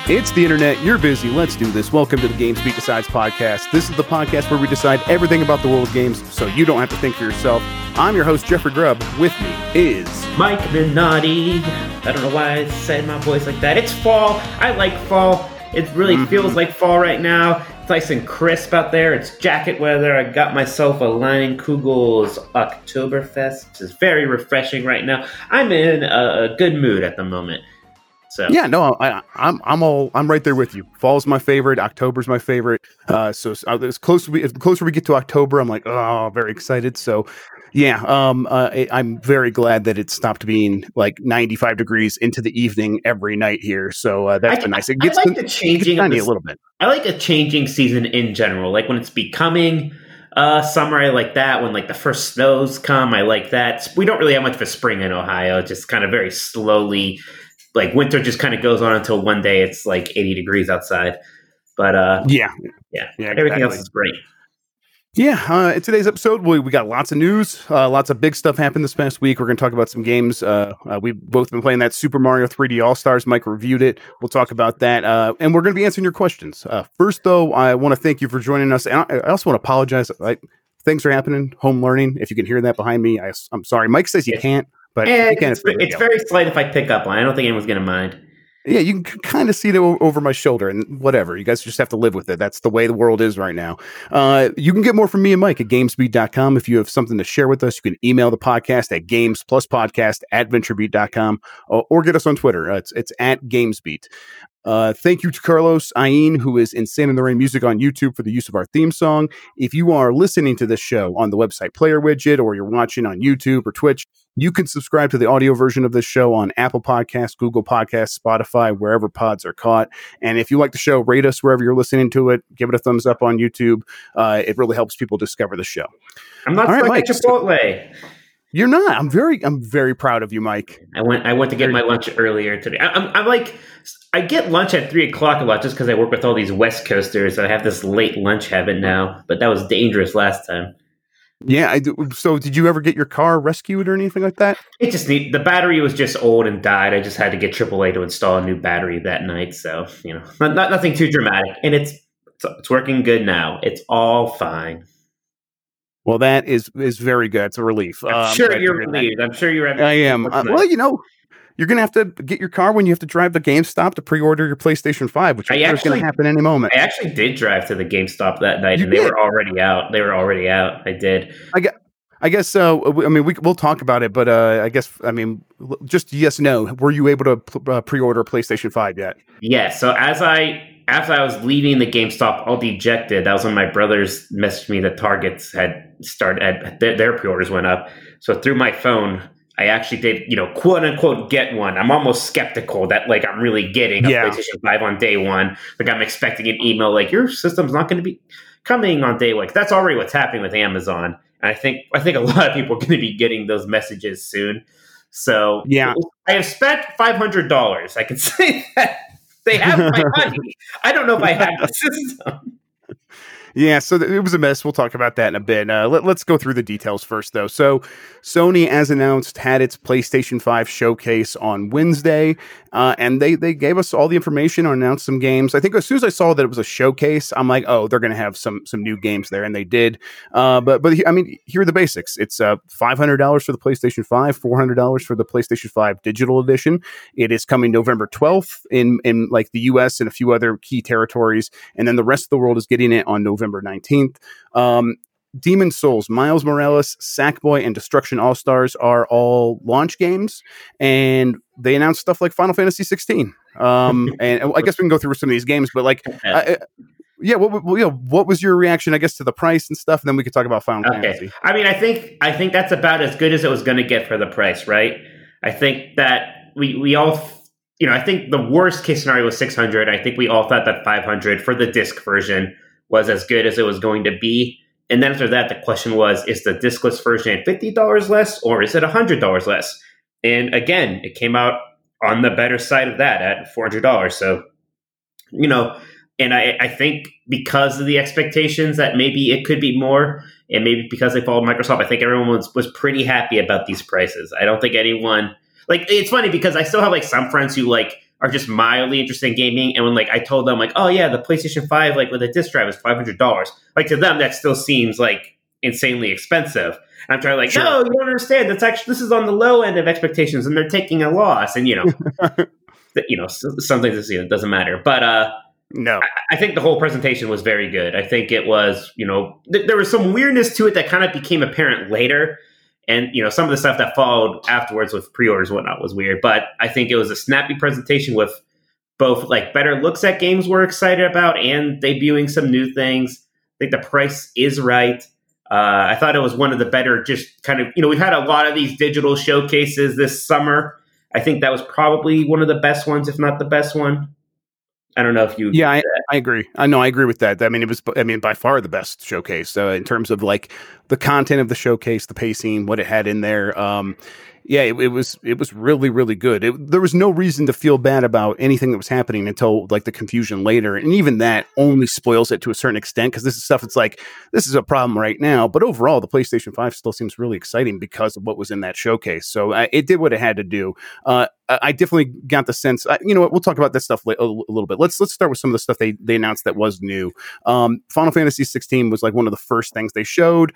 It's the internet. You're busy. Let's do this. Welcome to the GamesBeat Decides podcast. This is the podcast where we decide everything about the world of games so you don't have to think for yourself. I'm your host, Jeffrey Grubb. With me is Mike Minotti. I don't know why I said my voice like that. It's fall. I like fall. It really feels like fall right now. It's nice and crisp out there. It's jacket weather. I got myself a Leinenkugel's Oktoberfest, which is very refreshing right now. I'm in a good mood at the moment. So yeah, no, I'm right there with you. Fall's my favorite. October's my favorite. So as closer we get to October, I'm like, oh, very excited. So yeah, I'm very glad that it stopped being like 95 degrees into the evening every night here. So that's been nice. It gets the changing a little bit. I like a changing season in general. Like when it's becoming summer, I like that. When like the first snows come, I like that. We don't really have much of a spring in Ohio. Just kind of very slowly. Like winter just kind of goes on until one day it's like 80 degrees outside. But yeah, everything else is great. Yeah, in today's episode, we got lots of news, lots of big stuff happened this past week. We're going to talk about some games. We've both been playing that Super Mario 3D All-Stars. Mike reviewed it. We'll talk about that, and we're going to be answering your questions. First, though, I want to thank you for joining us, and I also want to apologize. Things are happening, home learning. If you can hear that behind me, I'm sorry. Mike says you can't. But it's very slight if I pick up on. I don't think anyone's going to mind. Yeah, you can kind of see it over my shoulder and whatever. You guys just have to live with it. That's the way the world is right now. You can get more from me and Mike at GamesBeat.com. If you have something to share with us, you can email the podcast at GamesPlusPodcast@VentureBeat.com or get us on Twitter. It's at GamesBeat. Thank you to Carlos Ayin, who is Insane in the Rain Music on YouTube, for the use of our theme song. If you are listening to this show on the website player widget, or you're watching on YouTube or Twitch, you can subscribe to the audio version of this show on Apple Podcasts, Google Podcasts, Spotify, wherever pods are caught. And if you like the show, rate us wherever you're listening to it. Give it a thumbs up on YouTube. It really helps people discover the show. I'm not stuck at Chipotle. You're not. I'm very proud of you, Mike. I went to get my lunch earlier today. I get lunch at 3:00 a lot just because I work with all these West Coasters. I have this late lunch habit now, but that was dangerous last time. Yeah, I do. So did you ever get your car rescued or anything like that? The battery was just old and died. I just had to get AAA to install a new battery that night. So, nothing too dramatic. And it's working good now. It's all fine. Well, that is very good. It's a relief. I'm sure you're relieved. I'm sure you're. I am. You're going to have to get your car when you have to drive to GameStop to pre-order your PlayStation 5, which is going to happen any moment. I actually did drive to the GameStop that night, and they were already out. I did. I guess so. We'll talk about it, but just yes, no. Were you able to pre-order a PlayStation 5 yet? Yeah. So as I was leaving the GameStop all dejected, that was when my brothers messaged me that Targets had started, their pre-orders went up. So through my phone, I actually did, quote unquote, get one. I'm almost skeptical that I'm really getting a PlayStation 5 on day one. I'm expecting an email your system's not going to be coming on day one. That's already what's happening with Amazon. And I think a lot of people are going to be getting those messages soon. So yeah, I have spent $500. I can say that they have my money. I don't know if I have the system. Yeah, so it was a mess. We'll talk about that in a bit. Let's go through the details first, though. So Sony, as announced, had its PlayStation 5 showcase on Wednesday, and they gave us all the information and announced some games. I think as soon as I saw that it was a showcase, I'm like, oh, they're going to have some new games there, and they did. But here are the basics. It's $500 for the PlayStation 5, $400 for the PlayStation 5 Digital Edition. It is coming November 12th in the US and a few other key territories, and then the rest of the world is getting it on November 19th. Demon's Souls, Miles Morales, Sackboy, and Destruction All-Stars are all launch games, and they announced stuff like Final Fantasy 16. And I guess we can go through some of these games, but what was your reaction, I guess, to the price and stuff, and then we could talk about Final Fantasy. I think that's about as good as it was going to get for the price, right? I think that we all, I think the worst case scenario was 600. I think we all thought that 500 for the disc version was as good as it was going to be. And then after that, the question was, is the discless version $50 less or is it $100 less? And again, it came out on the better side of that at $400. So, and I think because of the expectations that maybe it could be more, and maybe because they followed Microsoft, I think everyone was pretty happy about these prices. I don't think anyone, it's funny because I still have some friends who are just mildly interested in gaming. And when like I told them like, oh yeah, the PlayStation 5 like with a disc drive is $500. Like to them, that still seems like insanely expensive. And I'm trying to like, Sure. no, you don't understand. This is on the low end of expectations, and they're taking a loss. And some things it doesn't matter. But No. I think the whole presentation was very good. I think it was, there was some weirdness to it that kind of became apparent later. And, some of the stuff that followed afterwards with pre-orders and whatnot was weird. But I think it was a snappy presentation with both like better looks at games we're excited about and debuting some new things. I think the price is right. I thought it was one of the better just kind of, we've had a lot of these digital showcases this summer. I think that was probably one of the best ones, if not the best one. I don't know if you. Yeah, I agree. I agree with that. It was by far the best showcase in terms of like the content of the showcase, the pacing, what it had in there. It was really, really good. There was no reason to feel bad about anything that was happening until like the confusion later. And even that only spoils it to a certain extent because this is stuff, it's like, this is a problem right now. But overall, the PlayStation 5 still seems really exciting because of what was in that showcase. So it did what it had to do. I definitely got the sense, we'll talk about that stuff a little bit. Let's start with some of the stuff they announced that was new. Final Fantasy 16 was like one of the first things they showed.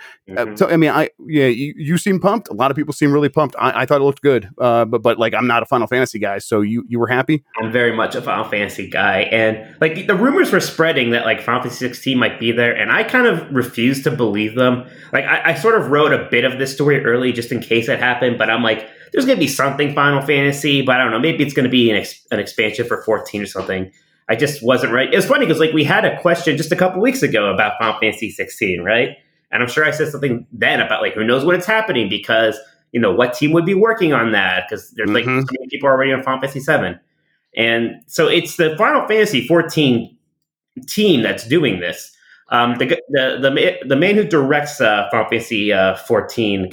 You seem pumped. A lot of people seem really pumped. I thought it looked good, but like I'm not a Final Fantasy guy, so you were happy? I'm very much a Final Fantasy guy, and like the rumors were spreading that like Final Fantasy 16 might be there, and I kind of refused to believe them. Like I sort of wrote a bit of this story early just in case it happened, but I'm like, there's going to be something Final Fantasy, but I don't know. Maybe it's going to be an expansion for 14 or something. I just wasn't right. It was funny because like we had a question just a couple weeks ago about Final Fantasy 16, right? And I'm sure I said something then about like who knows what it's happening because what team would be working on that because there's like so many people already on Final Fantasy 7, and so it's the Final Fantasy 14 team that's doing this. The man who directs Final Fantasy 14,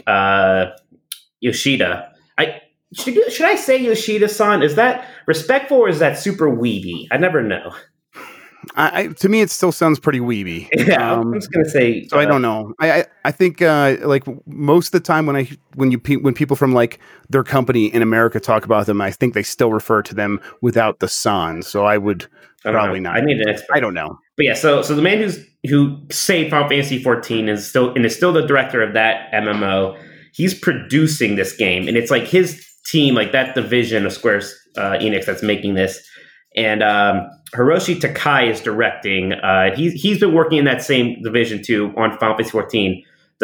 Yoshida. Should I say Yoshida-san? Is that respectful or is that super weeby? I never know. To me, it still sounds pretty weeby. Yeah, I'm just gonna say. So I don't know. I think like most of the time when people from like their company in America talk about them, I think they still refer to them without the san. So I would probably not. I need an expert. I don't know. But yeah, so the man who saved Final Fantasy 14 is still the director of that MMO. He's producing this game, and it's like his team, like that division of Square Enix that's making this. And Hiroshi Takai is directing. He's been working in that same division too on Final Fantasy 14.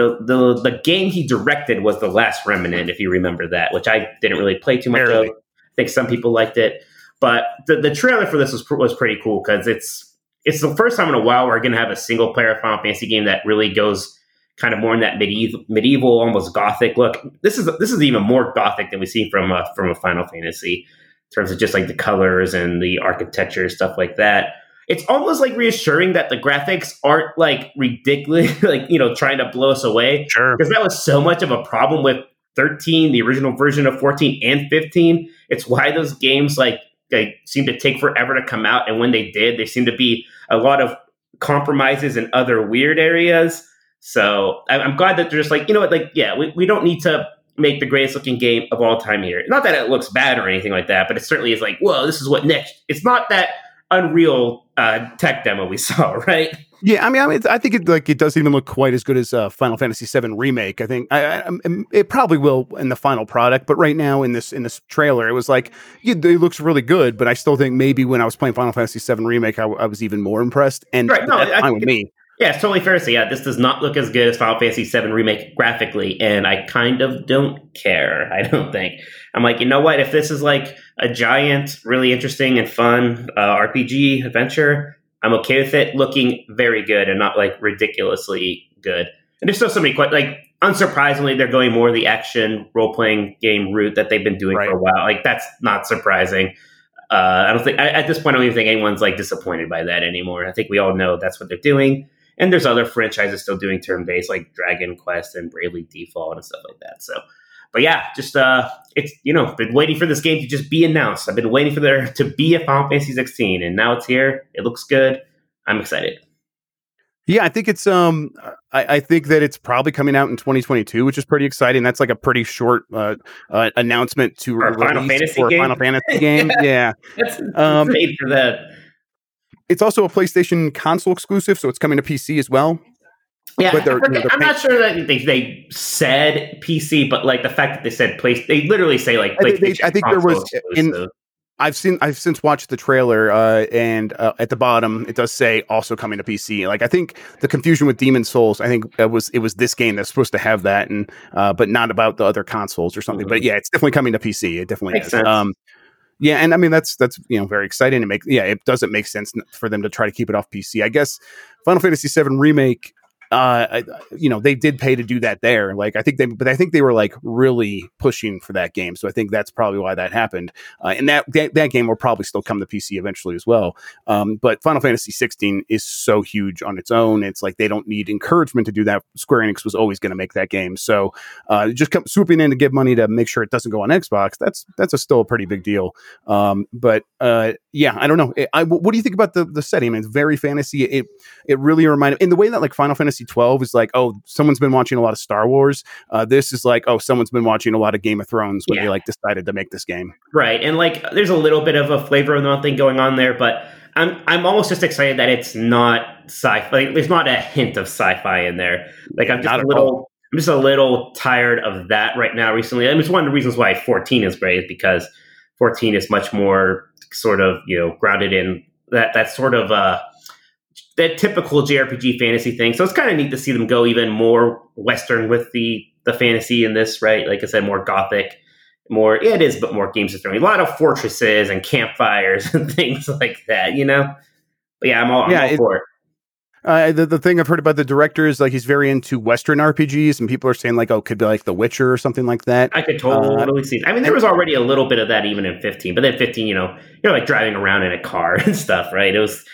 The game he directed was The Last Remnant, if you remember that, which I didn't really play too much of. I think some people liked it, but the trailer for this was pretty cool because it's the first time in a while we're going to have a single player Final Fantasy game that really goes kind of more in that medieval, almost gothic look. This is even more gothic than we see from a Final Fantasy in terms of just like the colors and the architecture, stuff like that. It's almost like reassuring that the graphics aren't like ridiculous, like, trying to blow us away. Sure. Because that was so much of a problem with 13, the original version of 14 and 15. It's why those games like they seem to take forever to come out. And when they did, there seemed to be a lot of compromises in other weird areas. So I'm glad that they're just like, we don't need to make the greatest looking game of all time here. Not that it looks bad or anything like that, but it certainly is like, whoa, this is what next. It's not that Unreal tech demo we saw, right? Yeah, I think it doesn't even look quite as good as Final Fantasy VII Remake. I think it probably will in the final product, but right now in this trailer, it was like it looks really good. But I still think maybe when I was playing Final Fantasy VII Remake, I was even more impressed. And right, no, that's fine with me. Yeah, it's totally fair to say, yeah, this does not look as good as Final Fantasy VII Remake graphically, and I kind of don't care, I don't think. I'm like, you know what, if this is like a giant, really interesting and fun RPG adventure, I'm okay with it looking very good and not like ridiculously good. And there's still so many, like, unsurprisingly, they're going more the action role-playing game route that they've been doing for a while. Like, that's not surprising. I don't think, at this point, I don't even think anyone's like disappointed by that anymore. I think we all know that's what they're doing. And there's other franchises still doing turn-based, like Dragon Quest and Bravely Default and stuff like that. So, but yeah, just it's been waiting for this game to just be announced. I've been waiting for there to be a Final Fantasy 16, and now it's here. It looks good. I'm excited. Yeah, I think it's I think that it's probably coming out in 2022, which is pretty exciting. That's like a pretty short announcement to For a Final release Fantasy for a game? Final Fantasy game. Yeah. That's Um, insane for that. it's also a PlayStation console exclusive, so it's coming to PC as well. But Yeah, I they're forget. they're I'm not sure that they said PC, but like the fact that they said they literally say like PlayStation I think there console was in exclusive. I've since watched the trailer, and at the bottom it does say also coming to PC. Like I think the confusion with Demon Souls, I think it was this game that's supposed to have that, and but not about the other consoles or something. But yeah, it's definitely coming to PC. It definitely Makes is. sense. Yeah, and I mean that's very exciting to make. Yeah, it doesn't make sense for them to try to keep it off PC. I guess Final Fantasy VII Remake. They did pay to do that there. Like I think they were like really pushing for that game. So I think that's probably why that happened. And that game will probably still come to PC eventually as well. But Final Fantasy 16 is so huge on its own. It's like they don't need encouragement to do that. Square Enix was always going to make that game. So just swooping in to give money to make sure it doesn't go on Xbox. That's still a pretty big deal. But yeah, I don't know. What do you think about the setting? I mean, it's very fantasy. It really reminded in the way that like Final Fantasy 12 is like, oh, someone's been watching a lot of Star Wars. This is like, oh, someone's been watching a lot of Game of Thrones when they like decided to make this game. Right. And like there's a little bit of a flavor of the month thing going on there, but I'm almost just excited that it's not sci-fi. Like, there's not a hint of sci-fi in there. Like I'm just a little tired of that right now recently. I mean, it's one of the reasons why 14 is great is because 14 is much more sort of, grounded in that sort of that typical JRPG fantasy thing. So it's kind of neat to see them go even more Western with the fantasy in this, right? Like I said, more gothic, it is, but more Games of Thrones. A lot of fortresses and campfires and things like that, But yeah, I'm all for it. The thing I've heard about the director is like he's very into Western RPGs, and people are saying like, oh, could be like The Witcher or something like that. I could totally see it. I mean, there was already a little bit of that even in 15, but then 15, you're like driving around in a car and stuff, right? It was,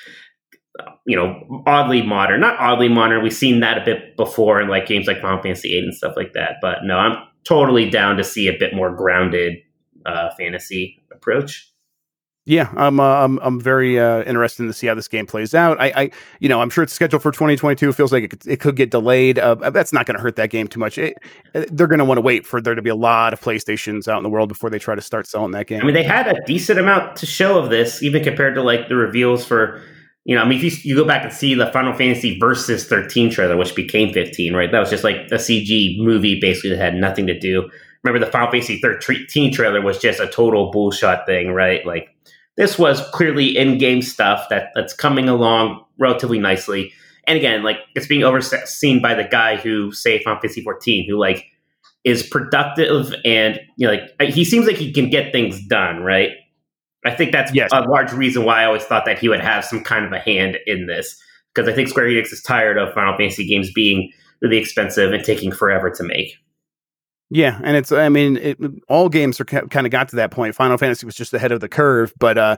oddly modern. Not oddly modern. We've seen that a bit before in like games like Final Fantasy VIII and stuff like that. But no, I'm totally down to see a bit more grounded fantasy approach. Yeah, I'm very interested to see how this game plays out. I'm sure it's scheduled for 2022. It feels like it could get delayed. That's not going to hurt that game too much. They're going to want to wait for there to be a lot of PlayStations out in the world before they try to start selling that game. I mean, they had a decent amount to show of this, even compared to like the reveals for, if you go back and see the Final Fantasy Versus 13 trailer, which became 15, right? That was just like a CG movie basically that had nothing to do. Remember, the Final Fantasy 13 trailer was just a total bullshot thing, right? Like, this was clearly in-game stuff that's coming along relatively nicely. And again, like it's being overseen by the guy who, say, Final Fantasy 14, who like is productive and he seems like he can get things done, right? I think that's a large reason why I always thought that he would have some kind of a hand in this, because I think Square Enix is tired of Final Fantasy games being really expensive and taking forever to make. Yeah, and all games are kind of got to that point. Final Fantasy was just ahead of the curve, but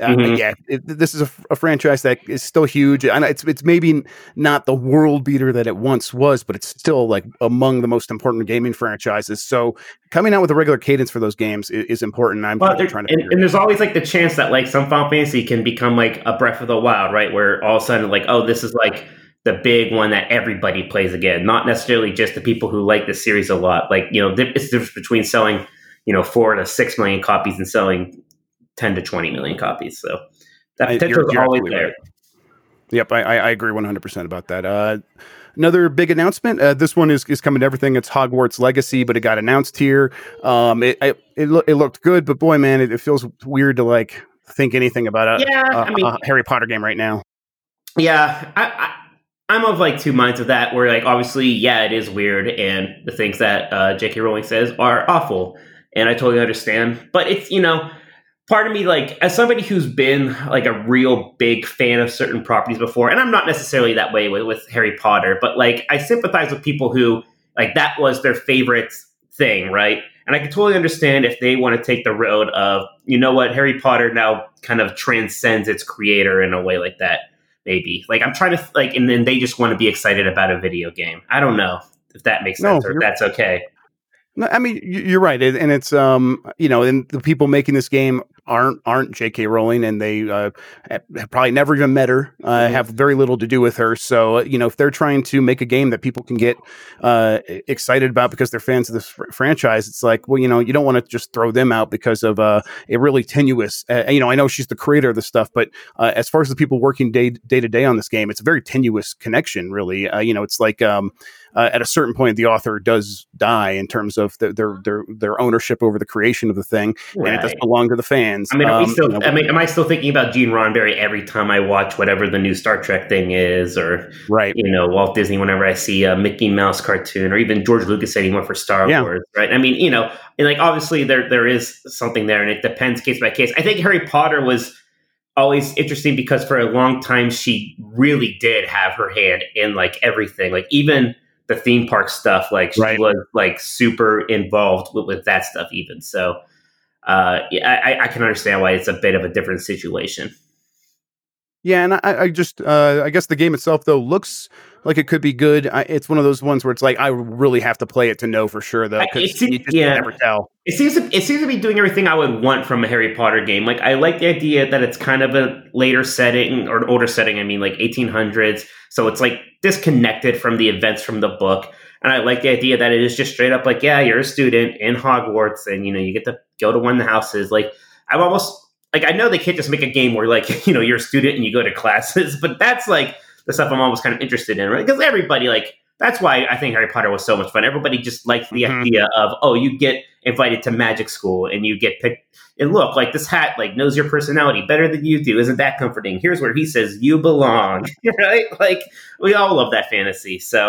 this is a franchise that is still huge. And it's maybe not the world beater that it once was, but it's still like among the most important gaming franchises. So coming out with a regular cadence for those games is important. I'm trying to and there's always like the chance that like some Final Fantasy can become like a Breath of the Wild, right? Where all of a sudden like, oh, this is like the big one that everybody plays again, not necessarily just the people who like the series a lot. Like, it's the difference between selling, 4 to 6 million copies and selling 10 to 20 million copies. So that potential is always there. Right. Yep, I agree 100% about that. Another big announcement. This one is coming to everything. It's Hogwarts Legacy, but it got announced here. It looked good, but boy, man, it feels weird to like think anything about a Harry Potter game right now. Yeah, I'm of like two minds of that, where like obviously, yeah, it is weird, and the things that J.K. Rowling says are awful, and I totally understand. But it's part of me, like as somebody who's been like a real big fan of certain properties before, and I'm not necessarily that way with Harry Potter, but like I sympathize with people who like that was their favorite thing, right? And I can totally understand if they want to take the road of Harry Potter now kind of transcends its creator in a way like that. Maybe like I'm trying to like, and then they just want to be excited about a video game. I don't know if that makes sense or if that's okay. No, I mean, you're right. And it's, and the people making this game aren't J.K. Rowling, and they have probably never even met her, have very little to do with her. So if they're trying to make a game that people can get excited about because they're fans of this franchise, it's like, well, you don't want to just throw them out because of a really tenuous. I know she's the creator of the stuff, but as far as the people working day to day on this game, it's a very tenuous connection. Really, it's like. At a certain point, the author does die in terms of their ownership over the creation of the thing, right. And it does belong to the fans. I mean, am I still thinking about Gene Roddenberry every time I watch whatever the new Star Trek thing is, or right? Walt Disney whenever I see a Mickey Mouse cartoon, or even George Lucas said he went for Star Wars, right? I mean, and like obviously there is something there, and it depends case by case. I think Harry Potter was always interesting because for a long time she really did have her hand in like everything, like even the theme park stuff, like she was like super involved with that stuff even. So I can understand why it's a bit of a different situation. Yeah, and I just I guess the game itself though looks like it could be good. It's one of those ones where it's like I really have to play it to know for sure though, because you just never tell. It seems to be doing everything I would want from a Harry Potter game. Like I like the idea that it's kind of a later setting or an older setting. I mean, like 1800s, so it's like disconnected from the events from the book. And I like the idea that it is just straight up like, yeah, you're a student in Hogwarts, and you get to go to one of the houses. Like I'm almost. Like, I know they can't just make a game where, like, you're a student and you go to classes, but that's, like, the stuff I'm almost kind of interested in, right? Because everybody, like, that's why I think Harry Potter was so much fun. Everybody just liked the idea of, oh, you get invited to magic school and you get picked. And look, like, this hat, like, knows your personality better than you do. Isn't that comforting? Here's where he says, you belong, right? Like, we all love that fantasy. So,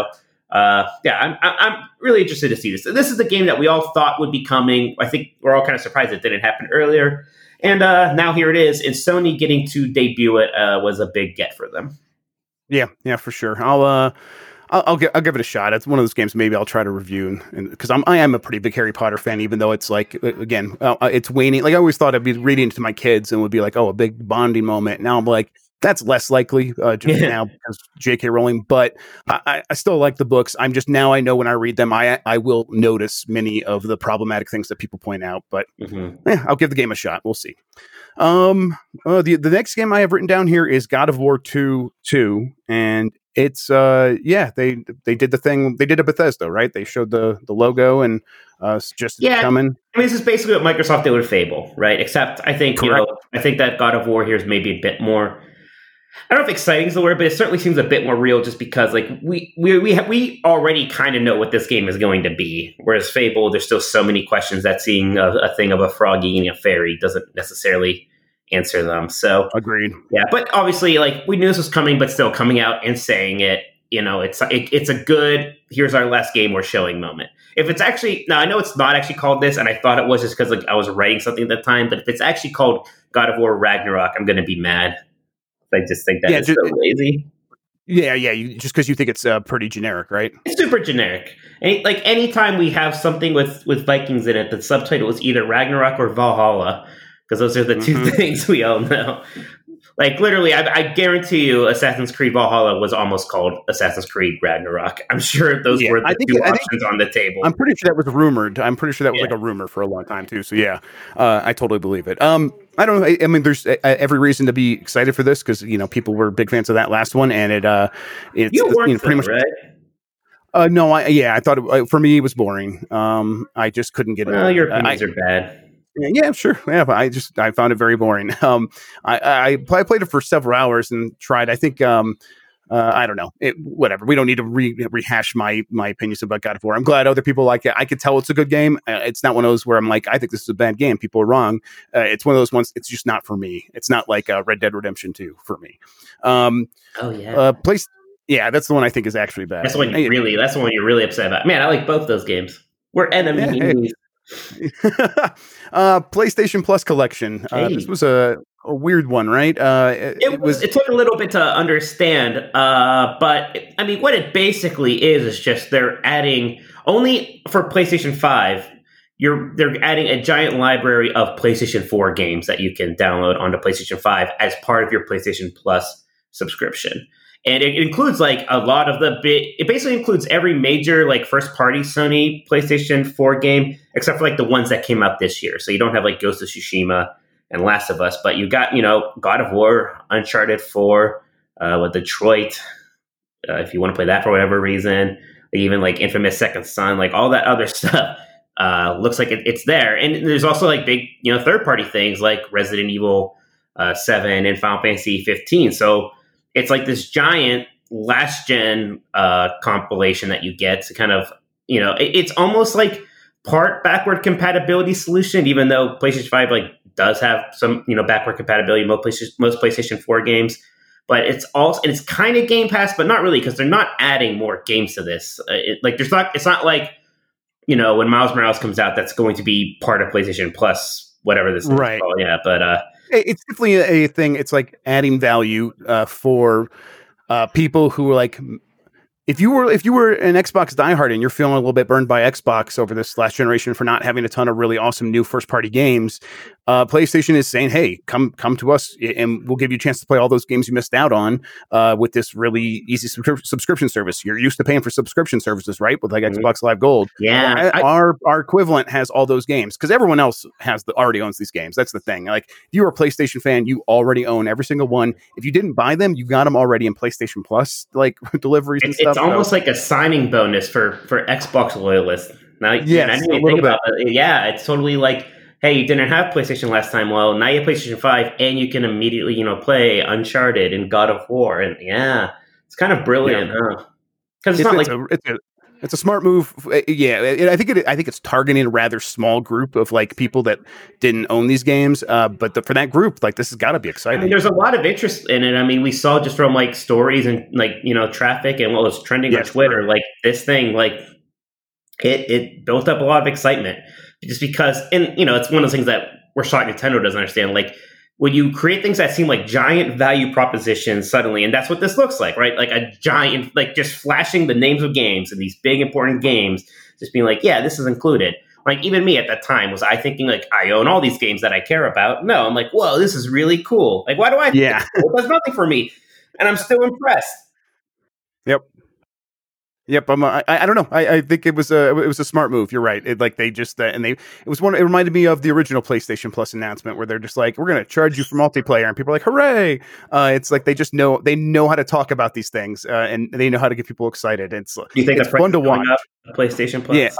I'm really interested to see this. This is the game that we all thought would be coming. I think we're all kind of surprised it didn't happen earlier. And now here it is, and Sony getting to debut it was a big get for them. Yeah, for sure. I'll give it a shot. It's one of those games maybe I'll try to review, because I am a pretty big Harry Potter fan, even though it's like again it's waning. Like I always thought I'd be reading to my kids and would be like, oh, a big bonding moment. Now I'm like, that's less likely just now because J.K. Rowling, but I still like the books. I'm just now I know when I read them, I will notice many of the problematic things that people point out. But I'll give the game a shot. We'll see. The next game I have written down here is God of War 2, and it's they did the thing. They did a Bethesda, right? They showed the logo and just coming. I mean, this is basically what Microsoft did with Fable, right? Except I think I think that God of War here is maybe a bit more. I don't know if exciting is the word, but it certainly seems a bit more real just because like we already kind of know what this game is going to be. Whereas Fable, there's still so many questions that seeing a thing of a frog eating a fairy doesn't necessarily answer them. So agreed. Yeah, but obviously like we knew this was coming, but still coming out and saying it, it's a good, here's our last game we're showing moment. If it's actually, now I know it's not actually called this, and I thought it was just because like I was writing something at the time, but if it's actually called God of War Ragnarok, I'm going to be mad. I just think that is so lazy. Yeah. Just because you think it's pretty generic, right? It's super generic. And like anytime we have something with Vikings in it, the subtitle is either Ragnarok or Valhalla, because those are the two things we all know. Like literally, I guarantee you, Assassin's Creed Valhalla was almost called Assassin's Creed Ragnarok. I'm sure those were the two options on the table. I'm pretty sure that was rumored. I'm pretty sure that was like a rumor for a long time too. So yeah, I totally believe it. I don't know. I mean, there's every reason to be excited for this because people were big fans of that last one, and it's pretty much right. No, I thought for me it was boring. I just couldn't get it. Well, your opinions are bad. Yeah, sure. Yeah, but I found it very boring. I played it for several hours and tried. I think I don't know. Whatever. We don't need to rehash my opinions about God of War. I'm glad other people like it. I could tell it's a good game. It's not one of those where I'm like, I think this is a bad game. People are wrong. It's one of those ones. It's just not for me. It's not like Red Dead Redemption 2 for me. Yeah, that's the one I think is actually bad. That's the one you're really upset about. Man, I like both those games. We're enemies. Yeah, PlayStation Plus collection. This was a weird one, right? It took a little bit to understand, but I mean, what it basically is just they're adding only for PlayStation 5. They're adding a giant library of PlayStation 4 games that you can download onto PlayStation 5 as part of your PlayStation Plus subscription. And it includes like a lot of it basically includes every major like first party Sony PlayStation 4 game, except for like the ones that came out this year. So you don't have like Ghost of Tsushima, and Last of Us. But you got, God of War, Uncharted 4, with Detroit, if you want to play that for whatever reason, even like Infamous Second Son, like all that other stuff. Looks like it's there. And there's also like big, third-party things like Resident Evil 7 and Final Fantasy 15. So it's like this giant last-gen compilation that you get to kind of, it's almost like part backward compatibility solution, even though PlayStation 5 like does have some, backward compatibility in most PlayStation 4 games. But it's kind of Game Pass, but not really, because they're not adding more games to this. It's not like, when Miles Morales comes out, that's going to be part of PlayStation Plus, whatever this is right. called. Yeah, but it's definitely a thing. It's like adding value for people who are like, if you were an Xbox diehard and you're feeling a little bit burned by Xbox over this last generation for not having a ton of really awesome new first party games, PlayStation is saying, hey, come to us and we'll give you a chance to play all those games you missed out on with this really easy subscription service. You're used to paying for subscription services, right? With like Xbox Live Gold. Yeah. Our equivalent has all those games because everyone else already owns these games. That's the thing. Like if you're a PlayStation fan, you already own every single one. If you didn't buy them, you got them already in PlayStation Plus, like deliveries and stuff. It's almost like a signing bonus for Xbox loyalists. Now, yes, I didn't even think about it. Yeah, it's totally like, hey, you didn't have PlayStation last time. Well, now you have PlayStation 5, and you can immediately, play Uncharted and God of War. And yeah, it's kind of brilliant, huh? Because it's a smart move. Yeah, I think it's targeting a rather small group of like people that didn't own these games. But for that group, like this has got to be exciting. I mean, there's a lot of interest in it. I mean, we saw just from like stories and like traffic and what was trending on Twitter, like this thing, like it built up a lot of excitement just because, and it's one of those things that we're shocked Nintendo doesn't understand. Like when you create things that seem like giant value propositions suddenly, and that's what this looks like, right? Like a giant, like just flashing the names of games and these big important games, just being like, yeah, this is included. Like even me at that time, was I thinking like I own all these games that I care about? No, I'm like, whoa, this is really cool. Like, why do I? Yeah, it does nothing for me, and I'm still impressed. Yep. I don't know. I think it was a smart move. You're right. It reminded me of the original PlayStation Plus announcement where they're just like, we're going to charge you for multiplayer, and people are like, hooray! It's like they know how to talk about these things, and they know how to get people excited. You think it's fun to watch. PlayStation Plus? Yeah.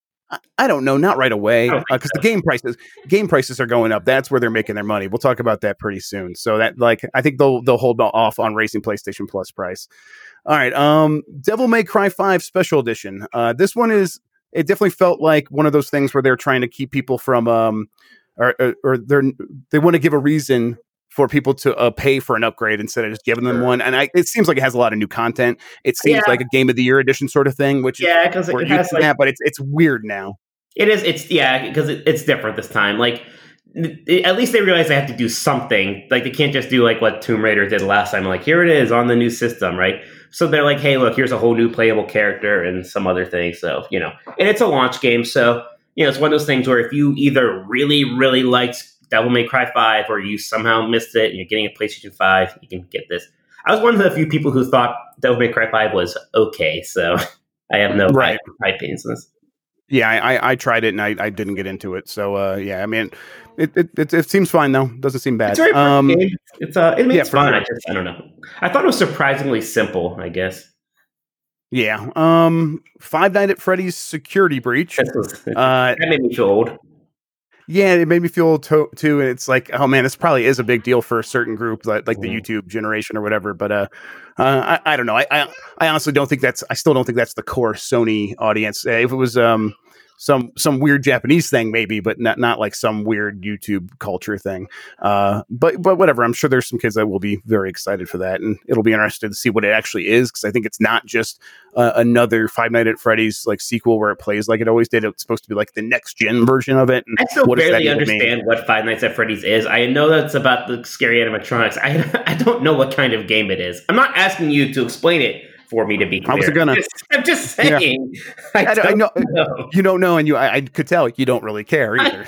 I don't know, not right away, because the game prices are going up. That's where they're making their money. We'll talk about that pretty soon. So that I think they'll hold off on raising PlayStation Plus price. All right, Devil May Cry 5 Special Edition. This one it definitely felt like one of those things where they're trying to keep people from or they want to give a reason for people to pay for an upgrade instead of just giving them one. And it seems like it has a lot of new content. It seems like a Game of the Year edition sort of thing, which because it has but it's weird now. It is. Because it's different this time. Like at least they realize they have to do something. Like they can't just do like what Tomb Raider did last time. Like here it is on the new system, right? So they're like, hey, look, here's a whole new playable character and some other things. So and it's a launch game, so it's one of those things where if you either really, really liked Devil May Cry 5 or you somehow missed it and you're getting a PlayStation 5, you can get this. I was one of the few people who thought Devil May Cry 5 was okay, so I have no high opinions on this. Yeah, I tried it and I didn't get into it. So I mean, it seems fine though. Doesn't seem bad. It's a very fun game. It's fun. I don't know. I thought it was surprisingly simple, I guess. Yeah. Five Nights at Freddy's Security Breach. That made me feel old. Yeah, it made me feel old too. And it's like, oh man, this probably is a big deal for a certain group, like the YouTube generation or whatever. But I don't know. I honestly don't think I still don't think that's the core Sony audience. If it was some weird Japanese thing, maybe, but not like some weird YouTube culture thing. But whatever. I'm sure there's some kids that will be very excited for that, and it'll be interesting to see what it actually is, because I think it's not just another Five Nights at Freddy's like sequel where it plays like it always did. It's supposed to be like the next gen version of it. And I still barely understand what Five Nights at Freddy's is. I know that it's about the scary animatronics. I don't know what kind of game it is. I'm not asking you to explain it for me to be clear. I'm just saying. Yeah. I know. You don't know, and I could tell you don't really care either.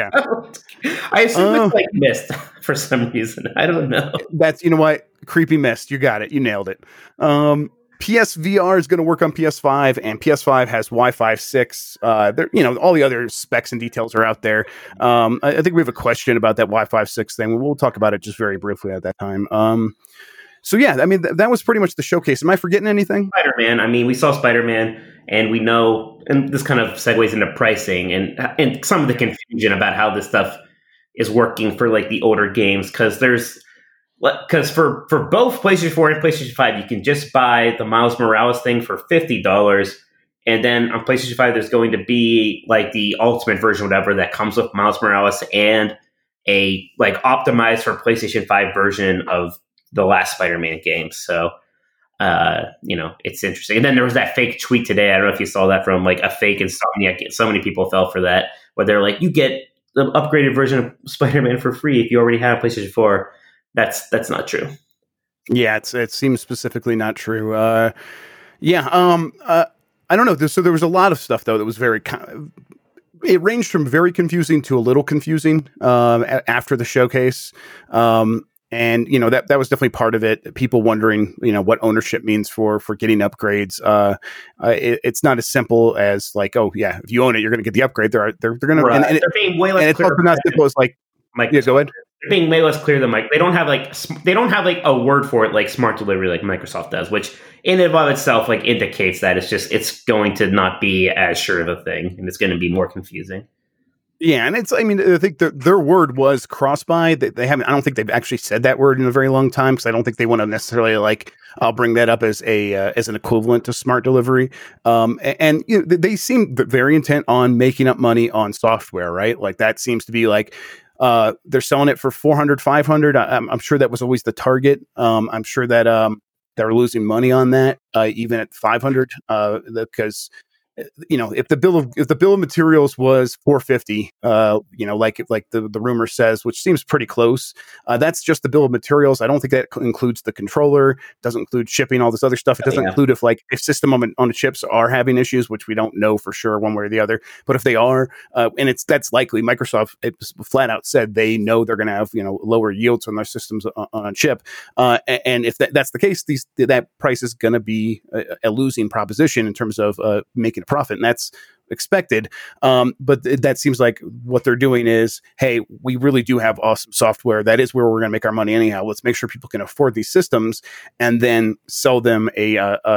I assume it's like Myst for some reason. I don't know. That's, what? Creepy Myst. You got it. You nailed it. PSVR is going to work on PS5, and PS5 has Wi-Fi 6. There, all the other specs and details are out there. I think we have a question about that Wi-Fi 6 thing. We'll talk about it just very briefly at that time. So yeah, I mean, that was pretty much the showcase. Am I forgetting anything? Spider-Man. I mean, we saw Spider-Man, and we know, and this kind of segues into pricing and some of the confusion about how this stuff is working for like the older games, because for both PlayStation 4 and PlayStation 5, you can just buy the Miles Morales thing for $50, and then on PlayStation 5, there's going to be like the ultimate version, whatever, that comes with Miles Morales and a like optimized for PlayStation 5 version of the last Spider-Man game. So, it's interesting. And then there was that fake tweet today. I don't know if you saw that, from like a fake Insomniac. So many people fell for that, where they're like, you get the upgraded version of Spider-Man for free if you already have PlayStation 4. That's not true. Yeah, it seems specifically not true. I don't know. So there was a lot of stuff though that was it ranged from very confusing to a little confusing after the showcase. And that was definitely part of it. People wondering, what ownership means for getting upgrades. It's not as simple as like, oh yeah, if you own it, you're going to get the upgrade. They're going to, right. They're being way less and it's clear. also not simple as like, yeah, go ahead. They're being way less clear than Mike. They don't have like a word for it like smart delivery like Microsoft does, which in and of itself like indicates that it's going to not be as sure of a thing, and it's going to be more confusing. Yeah, and I think their word was cross-buy. They haven't. I don't think they've actually said that word in a very long time, because I don't think they want to necessarily like. I'll bring that up as an equivalent to smart delivery. And they seem very intent on making up money on software, right? Like that seems to be like they're selling it for $400, $500. I'm sure that was always the target. I'm sure that they're losing money on that, even at $500, because. If the bill of materials was $450, like the rumor says, which seems pretty close, that's just the bill of materials. I don't think that includes the controller, doesn't include shipping, all this other stuff. It doesn't include if system on the chips are having issues, which we don't know for sure one way or the other. But if they are, and that's likely, Microsoft flat out said they know they're going to have lower yields on their systems on a chip, and if that's the case, that price is going to be a losing proposition in terms of making a profit, and that's expected. But that seems like what they're doing is, hey, we really do have awesome software. That is where we're going to make our money anyhow. Let's make sure people can afford these systems, and then sell them a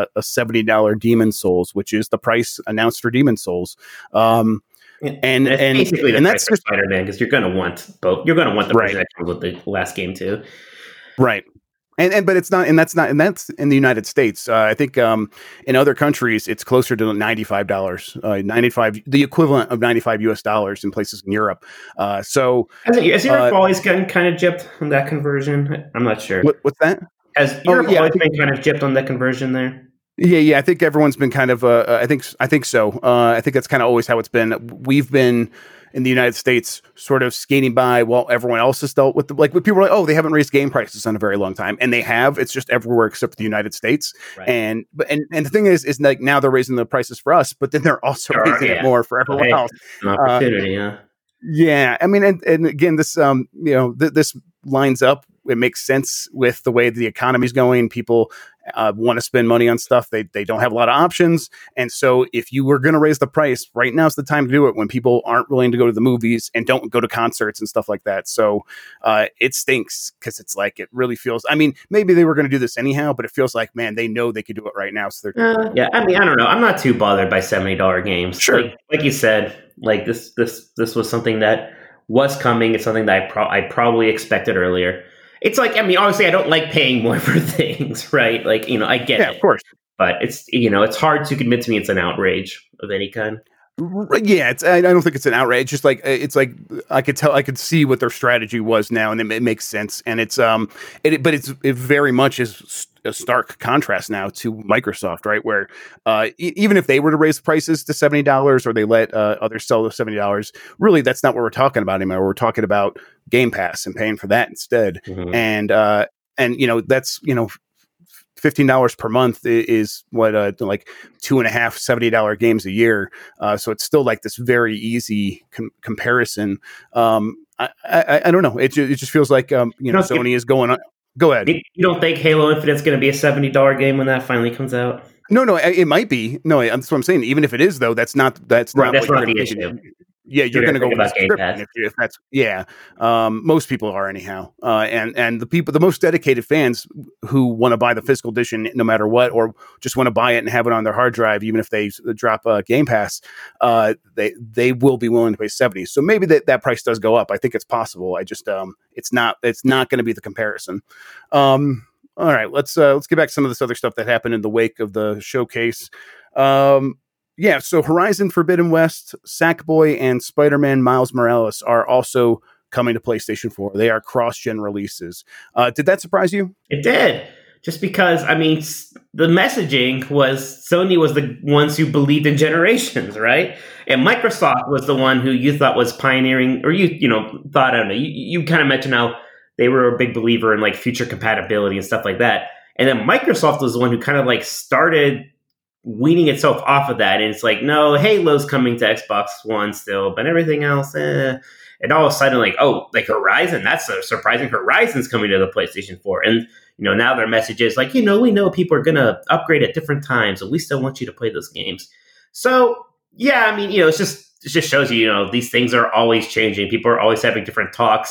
$70 Demon Souls, which is the price announced for Demon Souls. And basically the price for Spider-Man, because you're going to want both. You're going to want the right. projections with the last game too, right? But it's not, and that's in the United States. I think in other countries it's closer to $95, 95, the equivalent of $95 US in places in Europe. So has Europe always gotten kind of gypped on that conversion? I'm not sure. What's that? Has Europe always been kind of gypped on that conversion there? Yeah. I think everyone's been kind of. I think so. I think that's kind of always how it's been. We've been in the United States sort of skating by while everyone else has dealt with when people are like, oh, they haven't raised game prices in a very long time, and they have. It's just everywhere except for the United States. Right. And the thing is like now they're raising the prices for us, but then they're also raising it more for everyone else. An opportunity, yeah. Yeah, I mean, and again, this this lines up. It makes sense with the way the economy is going. People want to spend money on stuff. They don't have a lot of options. And so if you were going to raise the price, right now's the time to do it, when people aren't willing to go to the movies and don't go to concerts and stuff like that. So it stinks, because it's like, it really feels, I mean, maybe they were going to do this anyhow, but it feels like, man, they know they could do it right now. So they're yeah, I mean, I don't know. I'm not too bothered by $70 games. Sure. Like you said, like this was something that was coming. It's something that I probably expected earlier. It's like, I mean, obviously I don't like paying more for things, right? Like, I get it. Yeah, of course. But it's, it's hard to convince me it's an outrage of any kind. Yeah, I don't think it's an outrage. Just like, it's like I could see what their strategy was now, and it makes sense. And it's it very much is a stark contrast now to Microsoft, right? Where even if they were to raise the prices to $70, or they let others sell the $70, really that's not what we're talking about anymore. We're talking about Game Pass and paying for that instead. Mm-hmm. And that's $15 per month is what like 2.5 $70 games a year. So it's still like this very easy comparison. I don't know. It just feels like Sony is going on. Go ahead. You don't think Halo Infinite's going to be a $70 game when that finally comes out? No, it might be. No, that's what I'm saying. Even if it is, though, that's not Right, that's what you're not going the to issue. think. Yeah, you're You're going to going go to with think the about Game subscription Pass. if that's most people are anyhow. And the most dedicated fans who want to buy the physical edition no matter what, or just want to buy it and have it on their hard drive, even if they drop Game Pass, they will be willing to pay $70. So maybe that price does go up. I think it's possible. I just it's not going to be the comparison. All right, let's get back to some of this other stuff that happened in the wake of the showcase. Yeah, so Horizon Forbidden West, Sackboy, and Spider-Man Miles Morales are also coming to PlayStation 4. They are cross-gen releases. Did that surprise you? It did. Just because, I mean, the messaging was Sony was the ones who believed in generations, right? And Microsoft was the one who you thought was pioneering, or you thought, I don't know, you kind of mentioned how they were a big believer in like future compatibility and stuff like that. And then Microsoft was the one who kind of like started weaning itself off of that. And it's like, no, Halo's coming to Xbox One still, but everything else, And all of a sudden, like, oh, like Horizon, that's so surprising. Horizon's coming to the PlayStation 4. And, now their message is like, we know people are going to upgrade at different times, and we still want you to play those games. So, yeah, I mean, it just shows you, these things are always changing. People are always having different talks.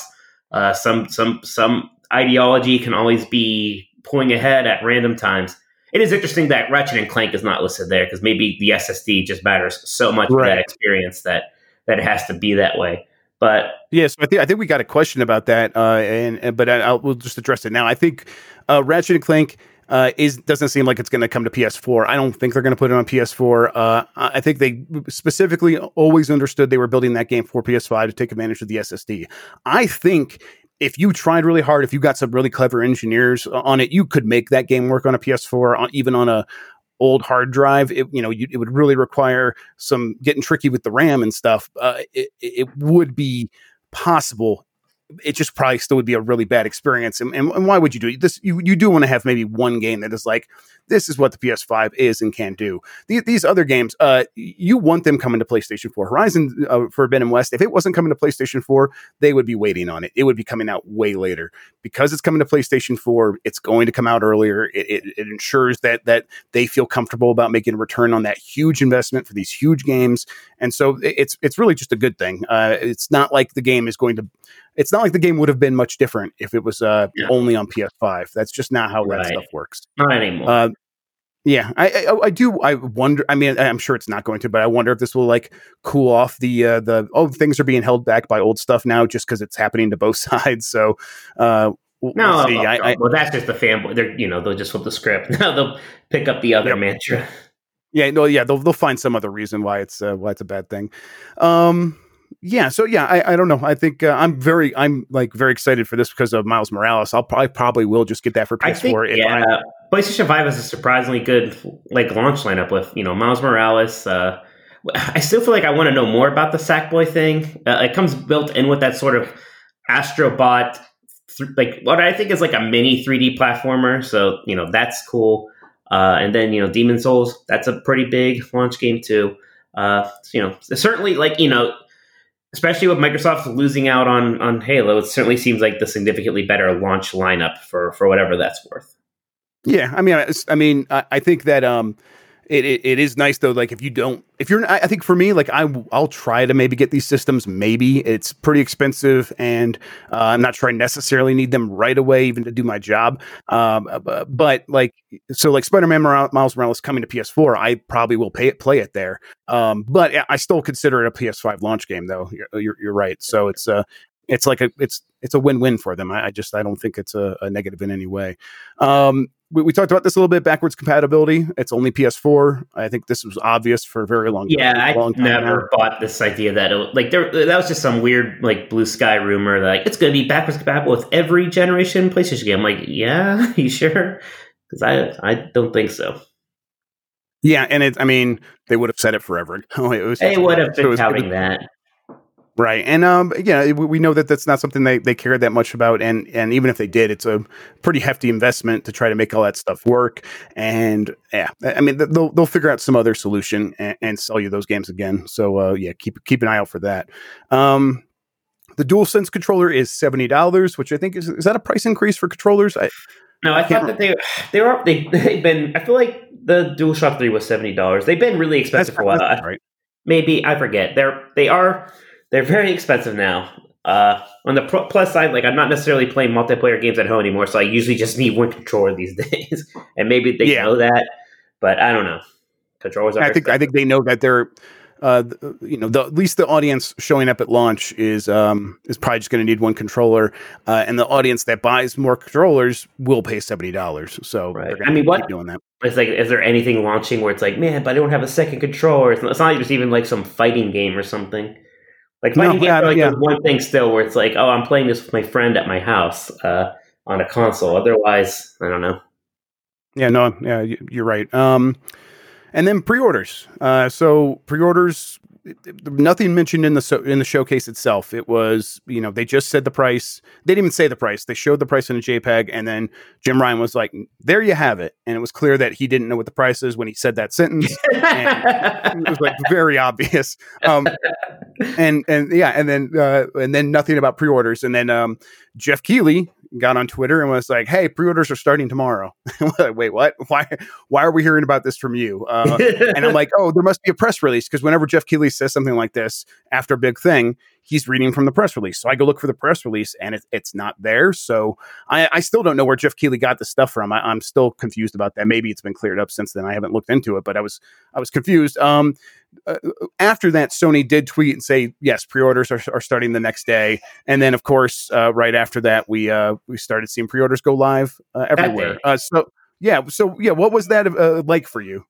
Some ideology can always be pulling ahead at random times. It is interesting that Ratchet and Clank is not listed there because maybe the SSD just matters so much for that experience that it has to be that way. But yes, I think we got a question about that, but we'll just address it now. I think Ratchet and Clank doesn't seem like it's going to come to PS4. I don't think they're going to put it on PS4. I think they specifically always understood they were building that game for PS5 to take advantage of the SSD. I think if you tried really hard, if you got some really clever engineers on it, you could make that game work on a PS4, even on a old hard drive. It would really require some getting tricky with the RAM and stuff. It would be possible. It just probably still would be a really bad experience. And why would you do this? You do want to have maybe one game that is like, this is what the PS5 is and can do. These other games, you want them coming to PlayStation 4. Horizon Forbidden West, if it wasn't coming to PlayStation 4, they would be waiting on it. It would be coming out way later. Because it's coming to PlayStation 4, it's going to come out earlier. It ensures that they feel comfortable about making a return on that huge investment for these huge games. And so it's really just a good thing. It's not like the game would have been much different if it was only on PS5. That's just not how that stuff works. Not anymore. Yeah, I do. I wonder. I mean, I'm sure it's not going to, but I wonder if this will like cool off the things are being held back by old stuff now just because it's happening to both sides. So well, that's just the fanboy. They'll just flip the script. Now they'll pick up the other mantra. Yeah, they'll find some other reason why it's a bad thing. Yeah, so I don't know. I think I'm very excited for this because of Miles Morales. I probably will just get that for PS4. PlayStation 5 has a surprisingly good launch lineup with Miles Morales. I still feel like I want to know more about the Sackboy thing. It comes built in with that sort of Astrobot, what I think is like a mini 3D platformer. So that's cool. And then Demon Souls, that's a pretty big launch game too. Certainly especially with Microsoft losing out on Halo, it certainly seems like the significantly better launch lineup for whatever that's worth. Yeah, I think that it is nice though. Like I think for me, like I'll try to maybe get these systems. Maybe it's pretty expensive, and I'm not sure I necessarily need them right away, even to do my job. But like Spider-Man Miles Morales coming to PS4, I probably will play it there. But I still consider it a PS5 launch game, though. You're right. So it's a win-win for them. I don't think it's a negative in any way. We talked about this a little bit, backwards compatibility. It's only PS4. I think this was obvious for a very long time. Yeah, I never bought this idea that that was just some weird blue sky rumor that it's going to be backwards compatible with every generation PlayStation game. I'm like, yeah, you sure? Because I don't think so. Yeah, and they would have said it forever. They would have been touting that. Right. And we know that that's not something they cared that much about. And even if they did, it's a pretty hefty investment to try to make all that stuff work. And they'll figure out some other solution and sell you those games again. So keep an eye out for that. The DualSense controller is $70, which I think is that a price increase for controllers? No, I thought that they've been. I feel like the DualShock 3 was $70. They've been really expensive for a while. Right. Maybe I forget. They're very expensive now. On the plus side, like I'm not necessarily playing multiplayer games at home anymore, so I usually just need one controller these days. And maybe they know that, but I don't know. Controllers. I think they know that they're. At least the audience showing up at launch is probably just going to need one controller, and the audience that buys more controllers will pay $70. So they're going to keep doing that. It's like, is there anything launching where it's like, man, but I don't have a second controller? It's not like there's even like some fighting game or something. Like fighting games are like the one thing still where it's like, oh, I'm playing this with my friend at my house on a console. Otherwise, I don't know. Yeah, you're right. And then pre-orders. So pre-orders, nothing mentioned in the showcase itself. It was, they just said the price. They didn't even say the price. They showed the price in a JPEG, and then Jim Ryan was like, "There you have it." And it was clear that he didn't know what the price is when he said that sentence. And it was like very obvious. And then nothing about pre-orders. And then Jeff Keighley got on Twitter and was like, "Hey, pre-orders are starting tomorrow." Like, wait, what? Why are we hearing about this from you? And I'm like, oh, there must be a press release, because whenever Jeff Keighley says something like this after a big thing, he's reading from the press release. So I go look for the press release, and it's not there. So I still don't know where Jeff Keighley got the stuff from. I'm still confused about that. Maybe it's been cleared up since then. I haven't looked into it, but I was confused. After that, Sony did tweet and say, yes, pre-orders are starting the next day. And then, of course, right after that, we started seeing pre-orders go live everywhere. So what was that like for you?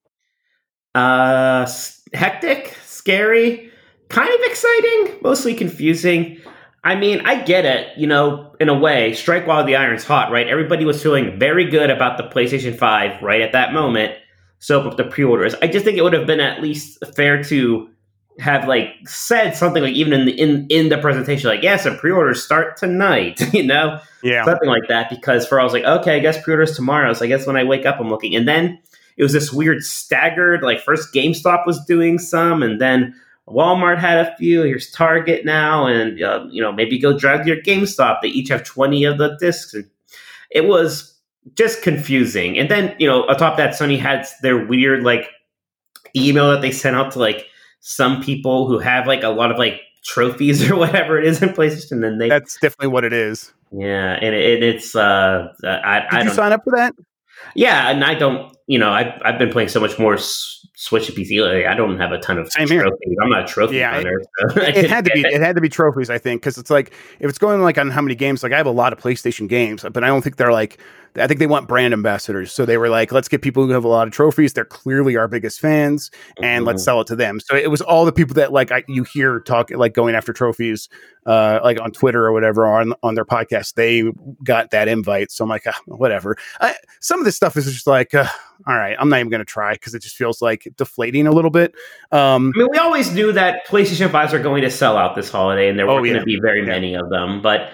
Hectic, scary, kind of exciting, mostly confusing. I mean, I get it, in a way. Strike while the iron's hot, right? Everybody was feeling very good about the PlayStation 5 right at that moment. So with the pre-orders, I just think it would have been at least fair to have said something like even in the presentation, like, yes, the pre-orders start tonight, something like that. Because I was like, okay, I guess pre-orders tomorrow. So I guess when I wake up, I'm looking, and then it was this weird staggered. Like first GameStop was doing some, and then Walmart had a few. Here's Target now, and maybe go drive to your GameStop. They each have 20 of the discs, and it was just confusing. And then, atop that, Sony had their weird email that they sent out to some people who have a lot of trophies or whatever it is in PlayStation. And that's definitely what it is. Yeah, and it's Did you sign up for that? Yeah, and I don't. I've been playing so much more Switch and PC lately. I don't have a ton of trophies. I'm not a trophy hunter. So it had to be trophies, I think, because it's like if it's going on how many games. I have a lot of PlayStation games, but I don't think they're I think they want brand ambassadors. So they were like, let's get people who have a lot of trophies. They're clearly our biggest fans, and let's sell it to them. So it was all the people that you hear talk going after trophies, on Twitter or whatever, or on their podcast. They got that invite. So I'm like, whatever. Some of this stuff is just all right, I'm not even going to try because it just feels deflating a little bit. I mean, we always knew that PlayStation 5s are going to sell out this holiday, and there weren't going to be very many of them. But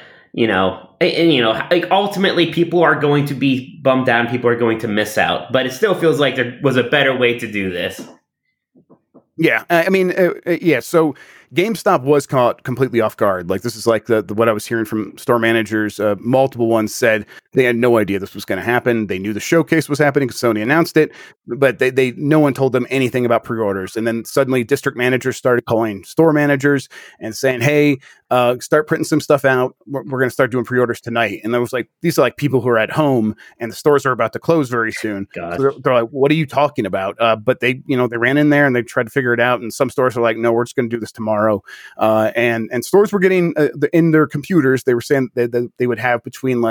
ultimately, people are going to be bummed out. People are going to miss out. But it still feels like there was a better way to do this. Yeah, I mean, So GameStop was caught completely off guard. This is the what I was hearing from store managers. Multiple ones said they had no idea this was going to happen. They knew the showcase was happening because Sony announced it, but no one told them anything about pre-orders. And then suddenly, district managers started calling store managers and saying, "Hey, start printing some stuff out. We're going to start doing pre-orders tonight." And I was like, these are people who are at home, and the stores are about to close very soon. So they're like, "What are you talking about?" But they ran in there and they tried to figure it out. And some stores are like, "No, we're just going to do this tomorrow." And stores were getting in their computers. They were saying that they would have between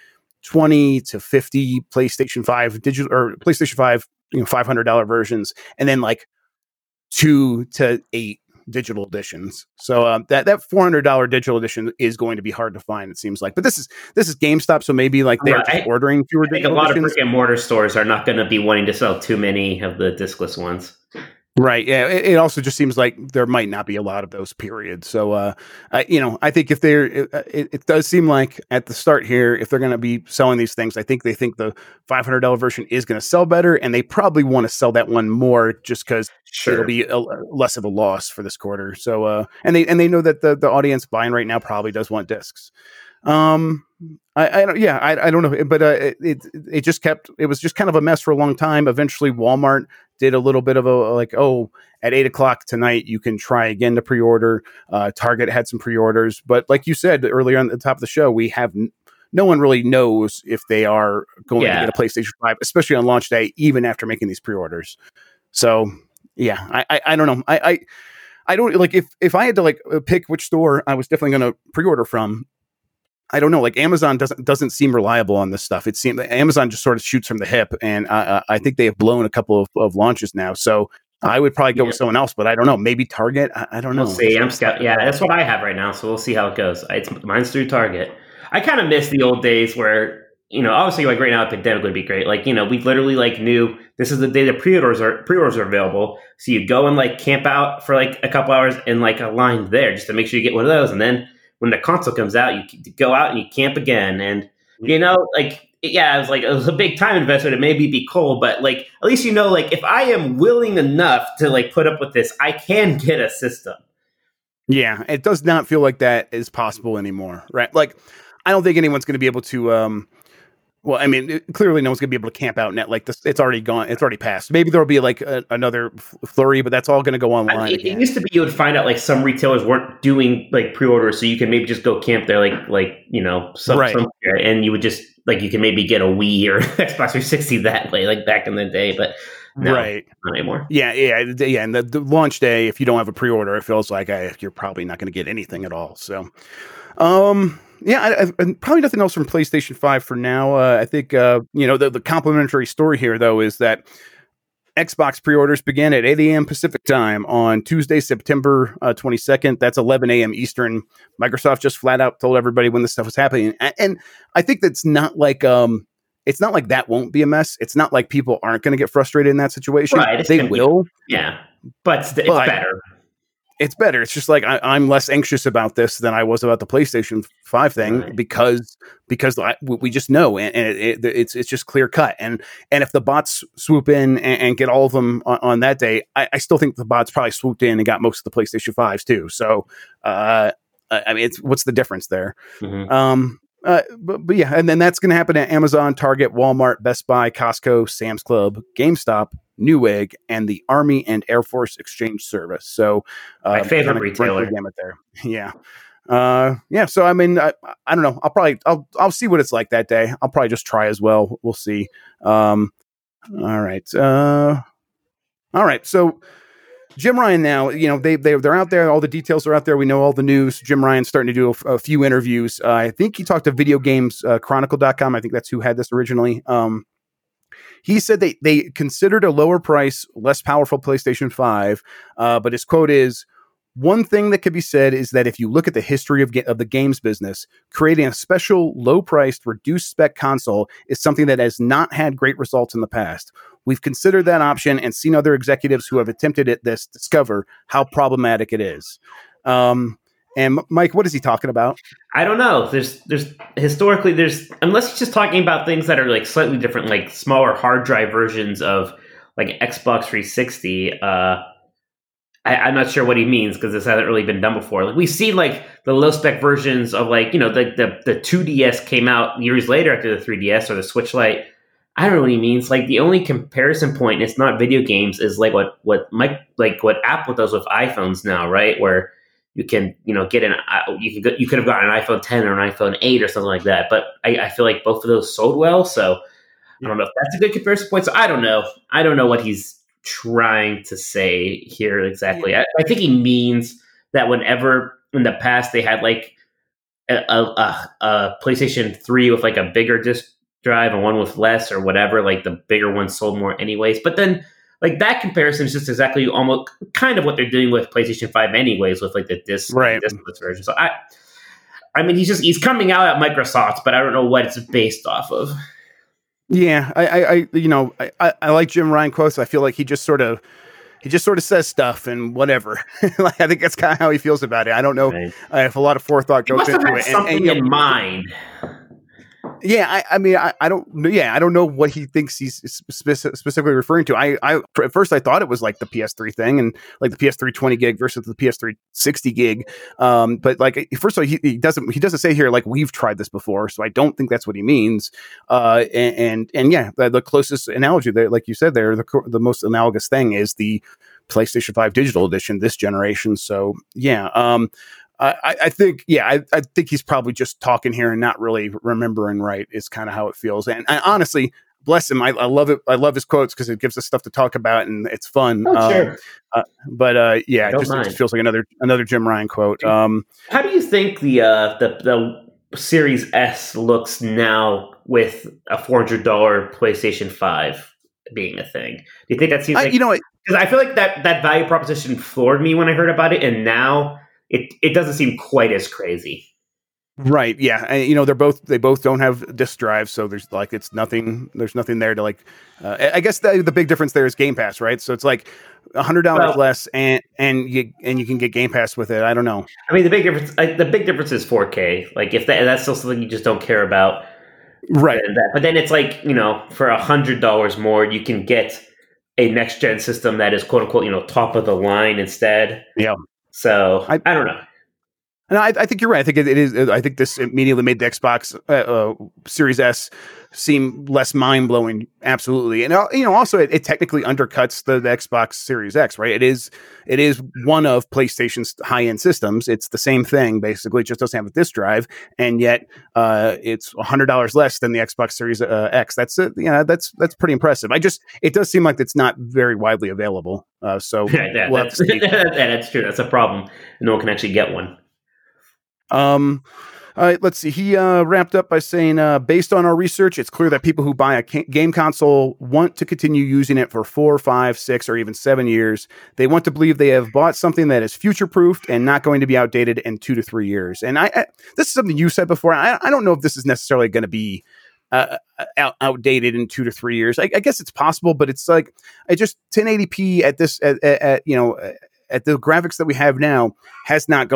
20 to 50 PlayStation 5 digital or PlayStation 5, $500 versions, and then 2 to 8 digital editions. So that $400 digital edition is going to be hard to find, it seems like. But this is GameStop, so maybe they're just ordering fewer digital editions. A lot of brick and mortar stores are not going to be wanting to sell too many of the discless ones. Right. Yeah. It also just seems like there might not be a lot of those periods. So, I think if it does seem like at the start here, if they're going to be selling these things, I think they think the $500 version is going to sell better, and they probably want to sell that one more just because it'll Sure. be less of a loss for this quarter. So, and they know that the audience buying right now probably does want discs. Um, I don't, yeah, I don't know, but it just it was just kind of a mess for a long time. Eventually, Walmart did a little bit of a like, oh, at 8 o'clock tonight, you can try again to pre-order. Target had some pre-orders, but like you said earlier on the top of the show, we have no one really knows if they are going to get a PlayStation 5, especially on launch day, even after making these pre-orders. So yeah, I don't know. I don't like if I had to like pick which store I was definitely going to pre-order from. I don't know. Like Amazon doesn't seem reliable on this stuff. It seems Amazon just sort of shoots from the hip, and I think they have blown a couple of launches now. So I would probably go with someone else, but I don't know. Maybe Target. I don't know. We'll see. I'm scared. Yeah, that's what I have right now. So we'll see how it goes. Mine's through Target. I kind of miss the old days where obviously like right now, a pandemic would be great. Like we literally like knew this is the day the pre-orders are available. So you go and like camp out for like a couple hours in like a line there just to make sure you get one of those, and then when the console comes out, you go out and you camp again. And, it was a big time investment. It maybe be cool, but like, at least, like if I am willing enough to like put up with this, I can get a system. Yeah. It does not feel like that is possible anymore. Right. Like, I don't think anyone's going to be able to, well, I mean, clearly no one's going to be able to camp out net like this. It's already gone. It's already passed. Maybe there'll be like another flurry, but that's all going to go online. It used to be you would find out like some retailers weren't doing like pre-orders, so you can maybe just go camp there, somewhere, and you would just like you can maybe get a Wii or Xbox 360 that way, like back in the day. But no, not anymore. Yeah. And the launch day, if you don't have a pre-order, it feels like you're probably not going to get anything at all. So, probably nothing else from PlayStation 5 for now. I think, the complimentary story here, though, is that Xbox pre-orders begin at 8 a.m. Pacific time on Tuesday, September 22nd. That's 11 a.m. Eastern. Microsoft just flat out told everybody when this stuff was happening. And I think that's not like, it's not like that won't be a mess. It's not like people aren't going to get frustrated in that situation. Right, they will. But it's better. It's better. It's just like I'm less anxious about this than I was about the PlayStation 5 thing because we just know, and it's just clear cut. And if the bots swoop in and get all of them on that day, I still think the bots probably swooped in and got most of the PlayStation 5s too. So I mean, what's the difference there? Mm-hmm. But yeah, and then that's going to happen at Amazon, Target, Walmart, Best Buy, Costco, Sam's Club, GameStop, Newegg, and the Army and Air Force Exchange Service. So my favorite retailer. There. Yeah. So I mean, I don't know. I'll see what it's like that day. I'll probably just try as well. We'll see. All right. So Jim Ryan now, they're out there. All the details are out there. We know all the news. Jim Ryan's starting to do a few interviews. I think he talked to videogames.chronicle.com. I think that's who had this originally. He said they considered a lower price, less powerful PlayStation 5. But his quote is, "One thing that could be said is that if you look at the history of the games business, creating a special, low-priced, reduced-spec console is something that has not had great results in the past. We've considered that option and seen other executives who have attempted this discover how problematic it is." And Mike, what is he talking about? I don't know. There's historically unless he's just talking about things that are like slightly different, like smaller hard drive versions of like Xbox 360. I'm not sure what he means because this hasn't really been done before. Like we've seen like the low spec versions of like the 2DS came out years later after the 3DS or the Switch Lite. I don't know what he means. Like the only comparison point, it's not video games, is like what Apple does with iPhones now, right? Where you can get you could have gotten an iPhone 10 or an iPhone 8 or something like that. But I feel like both of those sold well, so I don't know if that's a good comparison point. So I don't know. I don't know what he's trying to say here exactly. I think he means that whenever in the past they had like a PlayStation 3 with like a bigger disk drive and one with less or whatever, like the bigger one sold more anyways. But then like that comparison is just exactly almost kind of what they're doing with PlayStation 5 anyways, with like the diskless version. So I mean, he's coming out at Microsoft, but I don't know what it's based off of. Yeah, I like Jim Ryan quotes. I feel like he he just sort of says stuff and whatever. Like, I think that's kind of how he feels about it. I don't know if a lot of forethought He goes must have into had it. something in mind. Yeah, I mean, I don't. Yeah, I don't know what he thinks he's specifically referring to. I at first I thought it was like the PS3 thing and like the PS3 20 gig versus the PS3 60 gig. But like, first of all, he doesn't say here like we've tried this before, so I don't think that's what he means. And yeah, the closest analogy there, like you said, there, the most analogous thing is the PlayStation 5 Digital Edition this generation. So yeah. I think, I think he's probably just talking here and not really remembering right is kind of how it feels. And honestly, bless him. I love it. I love his quotes because it gives us stuff to talk about and it's fun. Sure. It just feels like another Jim Ryan quote. How do you think the Series S looks now with a $400 PlayStation 5 being a thing? Do you think that seems like, because I feel like that value proposition floored me when I heard about it, and now it doesn't seem quite as crazy. Right. Yeah. And, they both don't have disk drives. So there's nothing there to like, I guess the big difference there is Game Pass, right? So it's like $100 less and you can get Game Pass with it. I don't know. I mean, the big difference is 4K. Like if that's still something you just don't care about. Right. But then it's like, for $100 more, you can get a next gen system that is quote unquote, top of the line instead. Yeah. So I don't know. And I think you're right. I think it is. I think this immediately made the Xbox Series S seem less mind blowing. Absolutely, and also it technically undercuts the Xbox Series X. Right? It is one of PlayStation's high end systems. It's the same thing basically. It just doesn't have a disk drive, and yet it's $100 less than the Xbox Series X. That's that's pretty impressive. It does seem like it's not very widely available. That's true. That's a problem. No one can actually get one. All right, let's see. He wrapped up by saying, based on our research, it's clear that people who buy a game console want to continue using it for 4, 5, 6, or even 7 years. They want to believe they have bought something that is future-proofed and not going to be outdated in 2 to 3 years. And this is something you said before. I don't know if this is necessarily going to be outdated in 2 to 3 years. I guess it's possible, but it's like 1080p at this at the graphics that we have now has not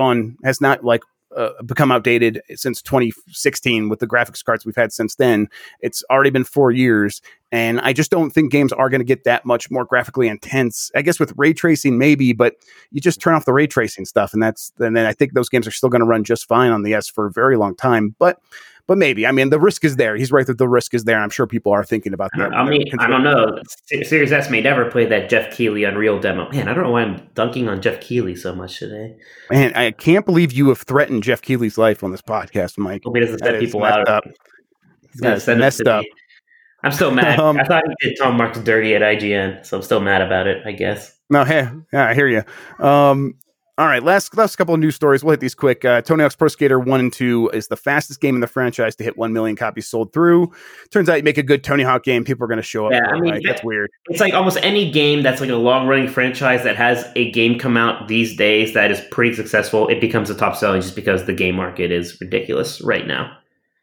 become outdated since 2016 with the graphics cards we've had since then. It's already been 4 years, and I just don't think games are going to get that much more graphically intense. I guess with ray tracing maybe, but you just turn off the ray tracing stuff, and then I think those games are still going to run just fine on the S for a very long time. But maybe. I mean, the risk is there. He's right that the risk is there. I'm sure people are thinking about that. I mean, I don't know. Series S may never play that Jeff Keighley Unreal demo. Man, I don't know why I'm dunking on Jeff Keighley so much today. Man, I can't believe you have threatened Jeff Keighley's life on this podcast, Mike. Hope he doesn't send people out. He's going to send us to me. I'm still mad. I thought he did Tom Marks dirty at IGN, so I'm still mad about it, I guess. No, hey, yeah, I hear you. All right, last couple of news stories. We'll hit these quick. Tony Hawk's Pro Skater 1 and 2 is the fastest game in the franchise to hit 1 million copies sold through. Turns out you make a good Tony Hawk game, people are going to show up. Yeah, that's weird. It's like almost any game that's like a long-running franchise that has a game come out these days that is pretty successful, it becomes a top selling just because the game market is ridiculous right now.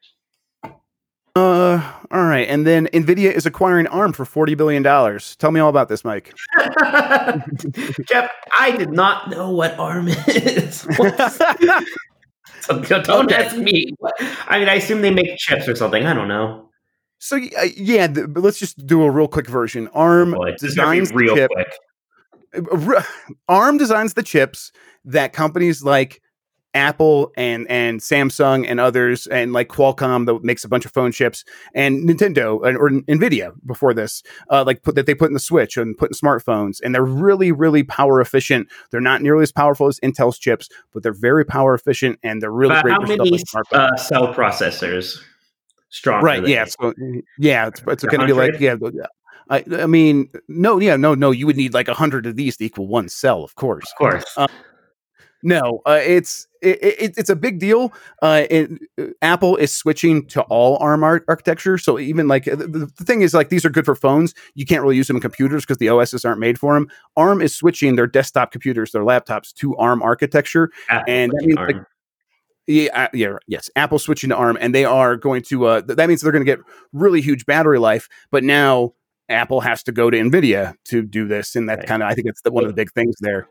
All right, and then NVIDIA is acquiring ARM for $40 billion. Tell me all about this, Mike. Jeff, I did not know what ARM is. So don't ask me. I mean, I assume they make chips or something. I don't know. So but let's just do a real quick version. ARM designs real the chip. Quick. ARM designs the chips that companies like Apple and Samsung and others, and like Qualcomm that makes a bunch of phone chips, and Nintendo or Nvidia before this, that they put in the Switch and put in smartphones, and they're really, really power efficient. They're not nearly as powerful as Intel's chips, but they're very power efficient, and they're really great. How many cell processors? Strong, right? Yeah, so, it's going to be like I mean, no. You would need like 100 of these to equal one cell, of course. Of course. No, it's a big deal. Apple is switching to all ARM architecture. So even like the thing is, like, these are good for phones. You can't really use them in computers because the OSs aren't made for them. ARM is switching their desktop computers, their laptops, to ARM architecture, and that means yes, Apple's switching to ARM, and they are going to. That means they're going to get really huge battery life. But now Apple has to go to NVIDIA to do this, and that kind of, I think it's one of the big things there.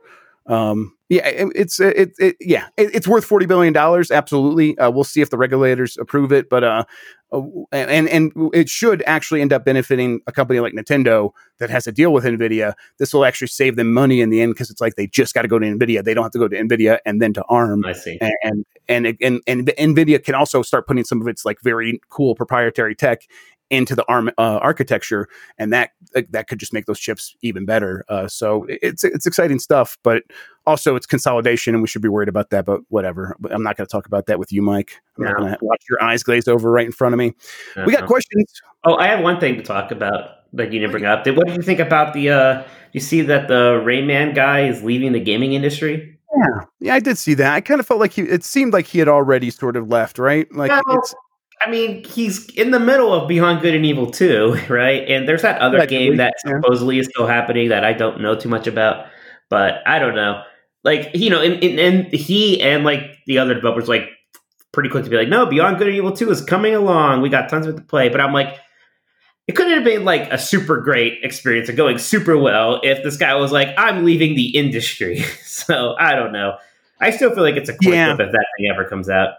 It's worth $40 billion. Absolutely. We'll see if the regulators approve it, but and it should actually end up benefiting a company like Nintendo that has a deal with NVIDIA. This will actually save them money in the end, because it's like they just got to go to NVIDIA. They don't have to go to NVIDIA and then to ARM. I see. And NVIDIA can also start putting some of its like very cool proprietary tech into the ARM architecture, and that could just make those chips even better. So it's exciting stuff, but also it's consolidation, and we should be worried about that. But whatever. I'm not going to talk about that with you, Mike. I'm not going to watch your eyes glaze over right in front of me. We got questions. Oh, I have one thing to talk about that you didn't bring up. What did you think about the? You see that the Rayman guy is leaving the gaming industry? Yeah, I did see that. I kind of felt like it seemed like he had already sort of left, right? Like I mean, he's in the middle of Beyond Good and Evil 2, right? And there's that other game that supposedly is still happening that I don't know too much about, but I don't know. Like, you know, and he and like the other developers like pretty quick to be like, no, Beyond Good and Evil 2 is coming along. We got tons of it to play. But I'm like, it couldn't have been like a super great experience or going super well if this guy was like, I'm leaving the industry. So I don't know. I still feel like it's a coin flip if that thing ever comes out.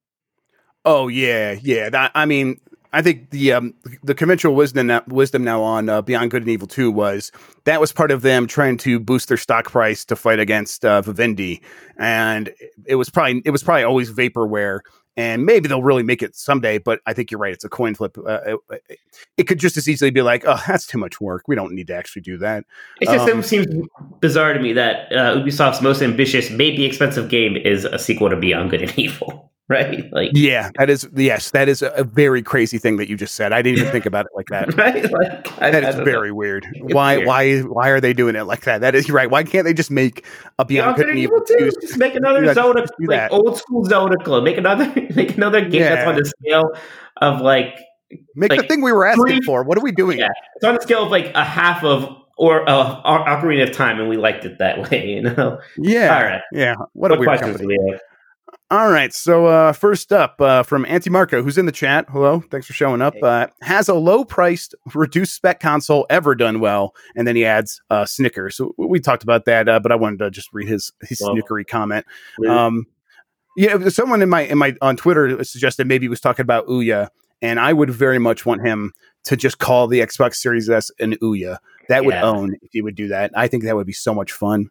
Oh yeah. I mean, I think the conventional wisdom now on Beyond Good and Evil 2 was part of them trying to boost their stock price to fight against Vivendi, and it was probably always vaporware. And maybe they'll really make it someday, but I think you're right. It's a coin flip. It could just as easily be like, oh, that's too much work. We don't need to actually do that. It just seems bizarre to me that Ubisoft's most ambitious, maybe expensive game is a sequel to Beyond Good and Evil. Right? Like, yeah, that is a very crazy thing that you just said. I didn't even think about it like that. Right? Like, that is very weird. Why are they doing it like that? That is right. Why can't they just make a Beyond Good and Evil 2? Just make another Zelda, like old school Zelda club. Make another game that's on the scale of like the thing we were asking for. What are we doing? Yeah, it's on the scale of like a half of Ocarina of Time, and we liked it that way. You know? Yeah. All right. Yeah. What a weird company. All right, so first up from Auntie Marco, who's in the chat. Hello, thanks for showing up. Has a low-priced, reduced spec console ever done well? And then he adds Snickers. So we talked about that, but I wanted to just read his snickery comment. Someone in my on Twitter suggested maybe he was talking about Ouya, and I would very much want him to just call the Xbox Series S an Ouya. That would own if he would do that. I think that would be so much fun.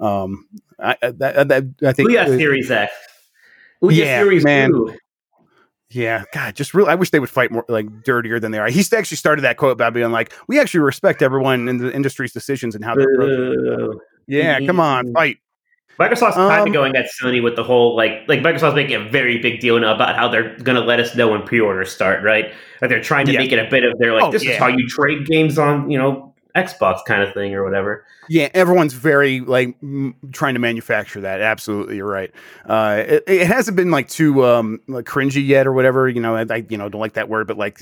I think Ouya Series X. Series man. 2. Yeah, God, just really, I wish they would fight more like dirtier than they are. He actually started that quote about being like, "We actually respect everyone in the industry's decisions and how they're." Yeah, come on, fight. Microsoft's kind of going at Sony with the whole like Microsoft's making a very big deal now about how they're going to let us know when pre-orders start, right? Like they're trying to make it a bit of their like this is how you trade games on Xbox kind of thing or whatever. Yeah, everyone's very like trying to manufacture that. Absolutely, you're right. It hasn't been like too like cringy yet or whatever. I don't like that word, but like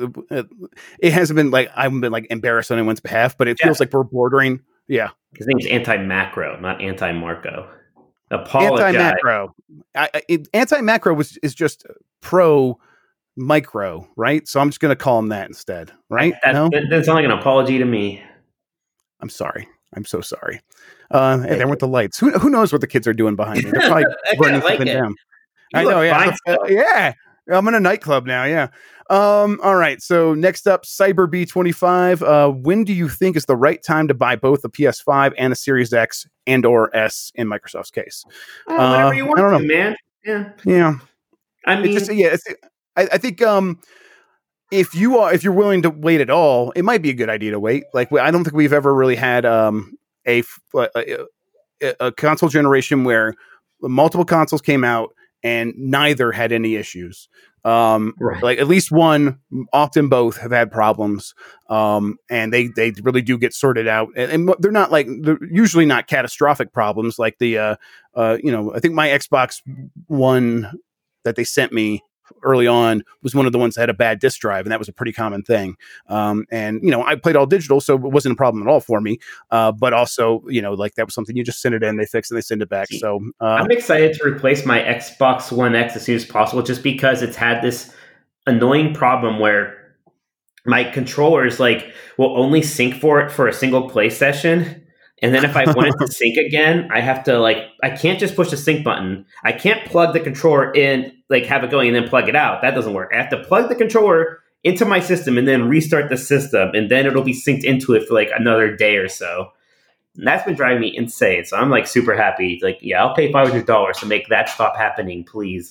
it hasn't been like I haven't been like embarrassed on anyone's behalf. But it feels like we're bordering. Yeah, his name's anti-macro, not anti-Marco. Apologize. Anti-macro. Anti-macro is just pro. Micro, right? So I'm just going to call him that instead, right? That sounds like an apology to me. I'm sorry. I'm so sorry. And there went the lights. Who knows what the kids are doing behind me? They're probably running something down. I know. Yeah. I'm in a nightclub now. Yeah. All right. So next up, Cyber B25. When do you think is the right time to buy both a PS5 and a Series X and or S in Microsoft's case? Whatever you want to, man. Yeah. I mean, I think if you're willing to wait at all, it might be a good idea to wait. Like I don't think we've ever really had a console generation where multiple consoles came out and neither had any issues. Right. Like at least one, often both have had problems, and they really do get sorted out. And they're usually not catastrophic problems. Like I think my Xbox One that they sent me early on was one of the ones that had a bad disk drive, and that was a pretty common thing. I played all digital, so it wasn't a problem at all for me. But also, like that was something you just send it in, they fix it, they send it back. So I'm excited to replace my Xbox One X as soon as possible, just because it's had this annoying problem where my controllers like will only sync for it for a single play session. And then if I want it to sync again, I have to I can't just push the sync button. I can't plug the controller in, like have it going and then plug it out. That doesn't work. I have to plug the controller into my system and then restart the system, and then it'll be synced into it for like another day or so. And that's been driving me insane. So I'm like super happy. Like, yeah, I'll pay $500 to make that stop happening, please.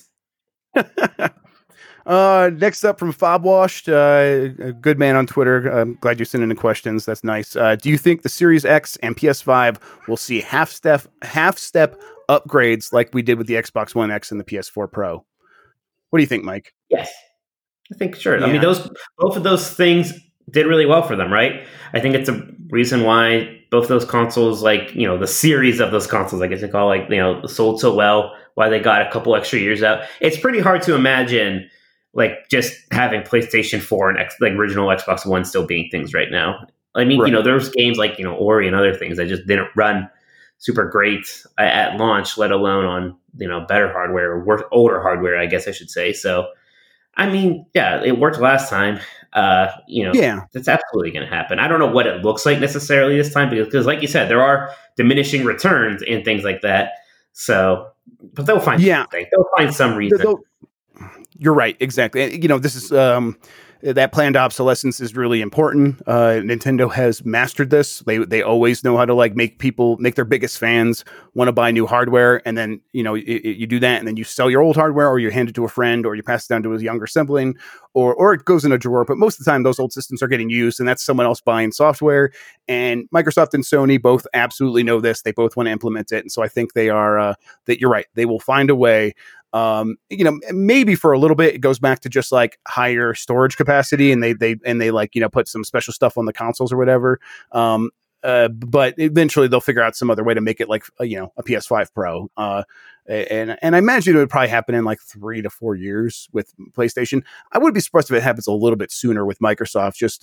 Next up from Fobwashed, a good man on Twitter. I'm glad you sent in the questions. That's nice. Do you think the Series X and PS5 will see half step upgrades like we did with the Xbox One X and the PS4 Pro? What do you think, Mike? Yes, I think sure. Yeah. I mean, both of those things did really well for them, right? I think it's a reason why both those consoles, like, you know, the series of those consoles, I guess you call, like, you know, sold so well, why they got a couple extra years out. It's pretty hard to imagine like just having PlayStation 4 and like original Xbox One still being things right now. I mean, right. You know, there's games like, you know, Ori and other things that just didn't run super great at launch, let alone on, you know, better hardware or older hardware, I guess I should say. So, I mean, yeah, it worked last time. You know, yeah, that's absolutely going to happen. I don't know what it looks like necessarily this time because like you said, there are diminishing returns and things like that. So, but they'll find something. They'll find some reason. You're right. Exactly. You know, this is that planned obsolescence is really important. Nintendo has mastered this. They always know how to like make their biggest fans want to buy new hardware. And then, you know, you do that and then you sell your old hardware or you hand it to a friend or you pass it down to a younger sibling or it goes in a drawer. But most of the time those old systems are getting used and that's someone else buying software. And Microsoft and Sony both absolutely know this. They both want to implement it. And so I think they are that you're right. They will find a way. You know, maybe for a little bit it goes back to just like higher storage capacity and they like, you know, put some special stuff on the consoles or whatever. But eventually they'll figure out some other way to make it like, you know, a PS5 Pro. And I imagine it would probably happen in like 3 to 4 years with PlayStation. I would be surprised if it happens a little bit sooner with Microsoft, just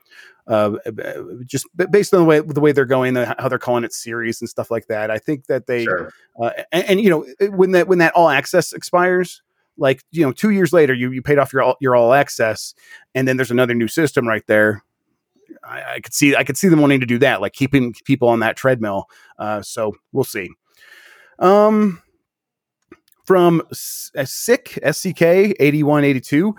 based on the way they're going, how they're calling it series and stuff like that. I think that they, sure. And you know, when that all access expires, like, you know, 2 years later, you paid off your all access, and then there's another new system right there. I could see them wanting to do that, like keeping people on that treadmill. So we'll see. From SICK, SCK 8182,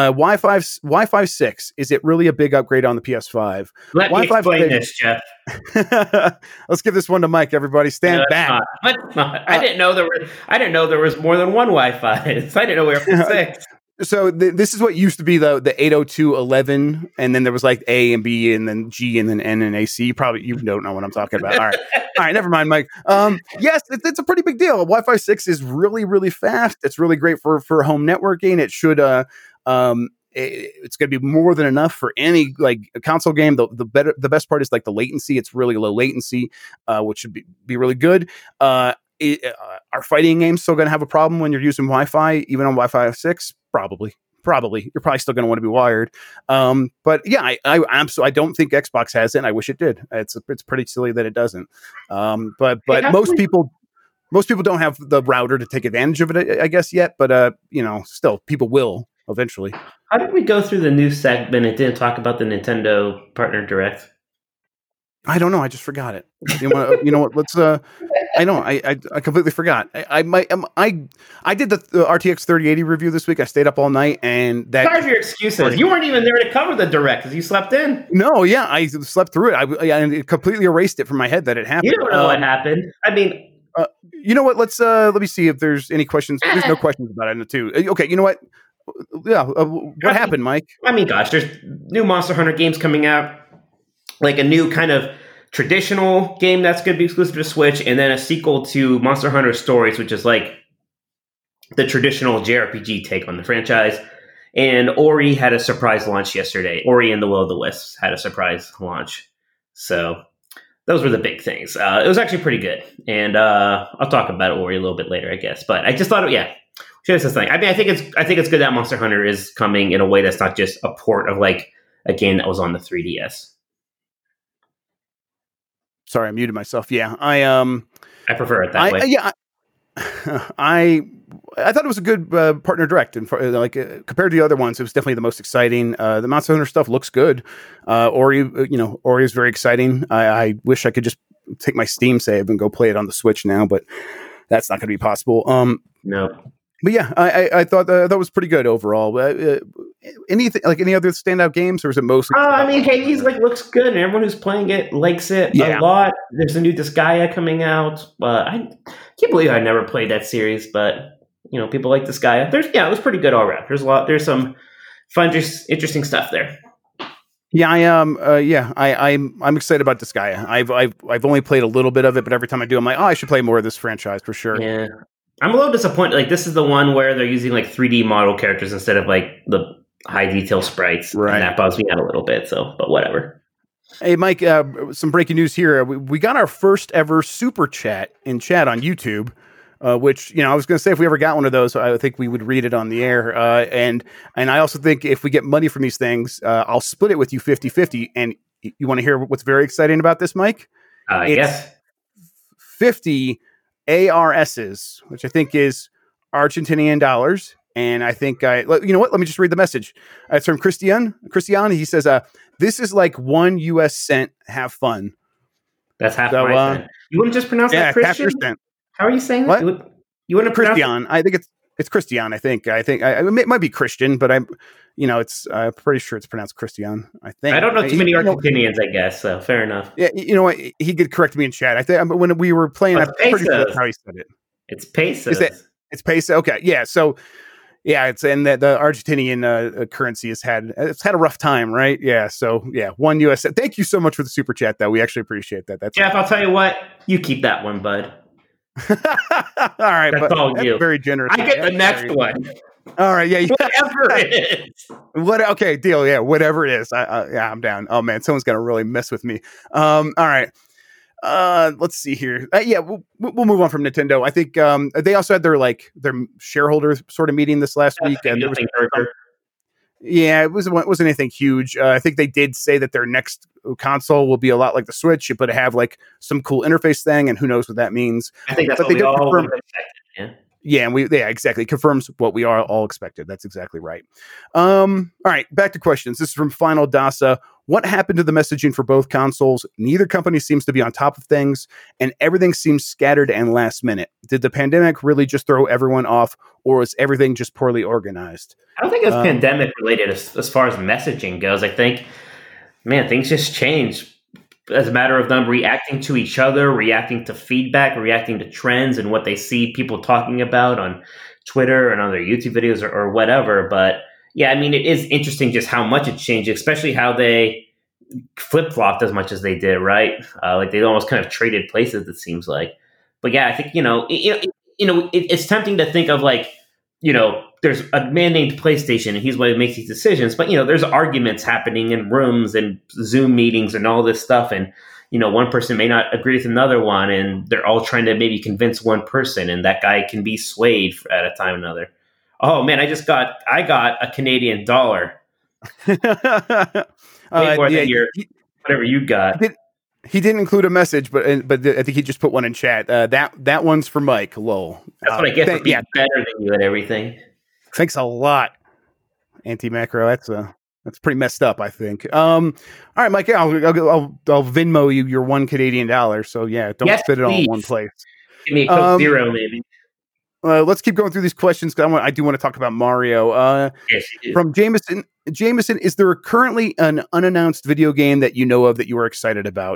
Wi-Fi 6. Is it really a big upgrade on the PS5? Let me explain this, Jeff. Let's give this one to Mike. Everybody, stand back. Not. I didn't know there was more than one Wi-Fi. I didn't know we were from 6. So this is what used to be the 802.11, and then there was like A and B, and then G, and then N and AC. You don't know what I'm talking about. All right, never mind, Mike. Yes, it's a pretty big deal. Wi-Fi 6 is really, really fast. It's really great for home networking. It should it's going to be more than enough for any like console game. The best part is like the latency. It's really low latency, which should be really good. Are fighting games still going to have a problem when you're using Wi-Fi, even on Wi-Fi 6? Probably. You're probably still going to want to be wired. But yeah, I don't think Xbox has it. And I wish it did. It's pretty silly that it doesn't. But most people don't have the router to take advantage of it, I guess, yet. But you know, still, people will eventually. How did we go through the news segment and didn't talk about the Nintendo Partner Direct? I don't know. I just forgot it. You know what? Let's. I know. I completely forgot. I did the RTX 3080 review this week. I stayed up all night, and that. Sorry for your excuses. You weren't even there to cover the direct because you slept in. No, yeah, I slept through it. I completely erased it from my head that it happened. You don't know what happened. I mean, you know what? Let me see if there's any questions. There's no questions about it too. Okay, you know what? Yeah, what happened, Mike? I mean, gosh, there's new Monster Hunter games coming out. Like a new kind of traditional game that's going to be exclusive to Switch, and then a sequel to Monster Hunter Stories, which is like the traditional JRPG take on the franchise. And Ori had a surprise launch yesterday. Ori and the Will of the Wisps had a surprise launch. So those were the big things. It was actually pretty good. And I'll talk about Ori a little bit later, I guess. But I just thought, should have said something. I mean, I think it's good that Monster Hunter is coming in a way that's not just a port of like a game that was on the 3DS. Sorry, I muted myself. Yeah, I prefer it that way. Yeah, I I thought it was a good partner direct, and compared to the other ones, it was definitely the most exciting. The Monster Hunter stuff looks good. Ori is very exciting. I wish I could just take my Steam save and go play it on the Switch now, but that's not going to be possible. No. But yeah, I thought that was pretty good overall. Anything like any other standout games, or is it mostly? I mean, Hades looks good, and everyone who's playing it likes it a lot. There's a new Disgaea coming out. I can't believe I never played that series, but people like Disgaea. It was pretty good all around. There's some fun, just interesting stuff there. Yeah, I'm excited about Disgaea. I've only played a little bit of it, but every time I do, I'm like, I should play more of this franchise for sure. Yeah. I'm a little disappointed. Like, this is the one where they're using 3D model characters instead of the high detail sprites. Right. And that bugs me out a little bit. So, but whatever. Hey, Mike, some breaking news here. We got our first ever super chat on YouTube, which, I was going to say if we ever got one of those, I think we would read it on the air. And I also think if we get money from these things, I'll split it with you 50-50. And you want to hear what's very exciting about this, Mike? Yes. 50 ARSs, which I think is Argentinian dollars. And I think you know what? Let me just read the message. It's from Christian. He says, this is like 1 US cent. Have fun. That's half my cent. You wouldn't just pronounce that Christian? Half your cent. How are you saying what? that? You wouldn't pronounce Christian. I think it's Christian. I think it might be Christian, but I'm pretty sure it's pronounced Christian. I think. I don't know too many Argentinians, I guess. So fair enough. Yeah, you know what? He could correct me in chat. I think when we were playing, I'm pretty sure that's how he said it. It's pesos. It's peso. Okay, yeah. So yeah, it's and the Argentinian currency has had a rough time, right? Yeah. So yeah, 1 US. Thank you so much for the super chat, though. We actually appreciate that. That's Jeff. I'll tell you what. You keep that one, bud. All right, that's all you. Very generous. I get the next one. All right, yeah, whatever it is. Okay, deal. Yeah, whatever it is. I'm down. Oh man, someone's gonna really mess with me. All right. Let's see here. We'll move on from Nintendo. I think they also had their shareholder sort of meeting this last week, and there was it wasn't anything huge. I think they did say that their next console will be a lot like the Switch, but have some cool interface thing, and who knows what that means. I think that's what we all expected. Yeah. Yeah, and exactly confirms what we are all expected. That's exactly right. All right, back to questions. This is from Final Dasa. What happened to the messaging for both consoles? Neither company seems to be on top of things, and everything seems scattered and last minute. Did the pandemic really just throw everyone off, or was everything just poorly organized? I don't think it was pandemic related as far as messaging goes. I think, things just change as a matter of them reacting to each other, reacting to feedback, reacting to trends and what they see people talking about on Twitter and on their YouTube videos or whatever. But yeah, it is interesting just how much it changed, especially how they flip-flopped as much as they did, right? They almost kind of traded places, it seems like. But yeah, I think, it's tempting to think of there's a man named PlayStation and he's one who makes these decisions, but there's arguments happening in rooms and Zoom meetings and all this stuff. And, one person may not agree with another one and they're all trying to maybe convince one person and that guy can be swayed at a time or another. Oh man, I got a Canadian dollar. More than whatever you got. He didn't include a message, but I think he just put one in chat. That one's for Mike. Lol. That's what I get for being better than you at everything. Thanks a lot, Anti-Macro. That's pretty messed up, I think. All right, Mike. I'll Venmo you your $1 Canadian. So yeah, don't spit it all in one place. Give me a Coke Zero, maybe. Let's keep going through these questions because I do want to talk about Mario. Yes, you do. From Jameson, is there currently an unannounced video game that you know of that you are excited about?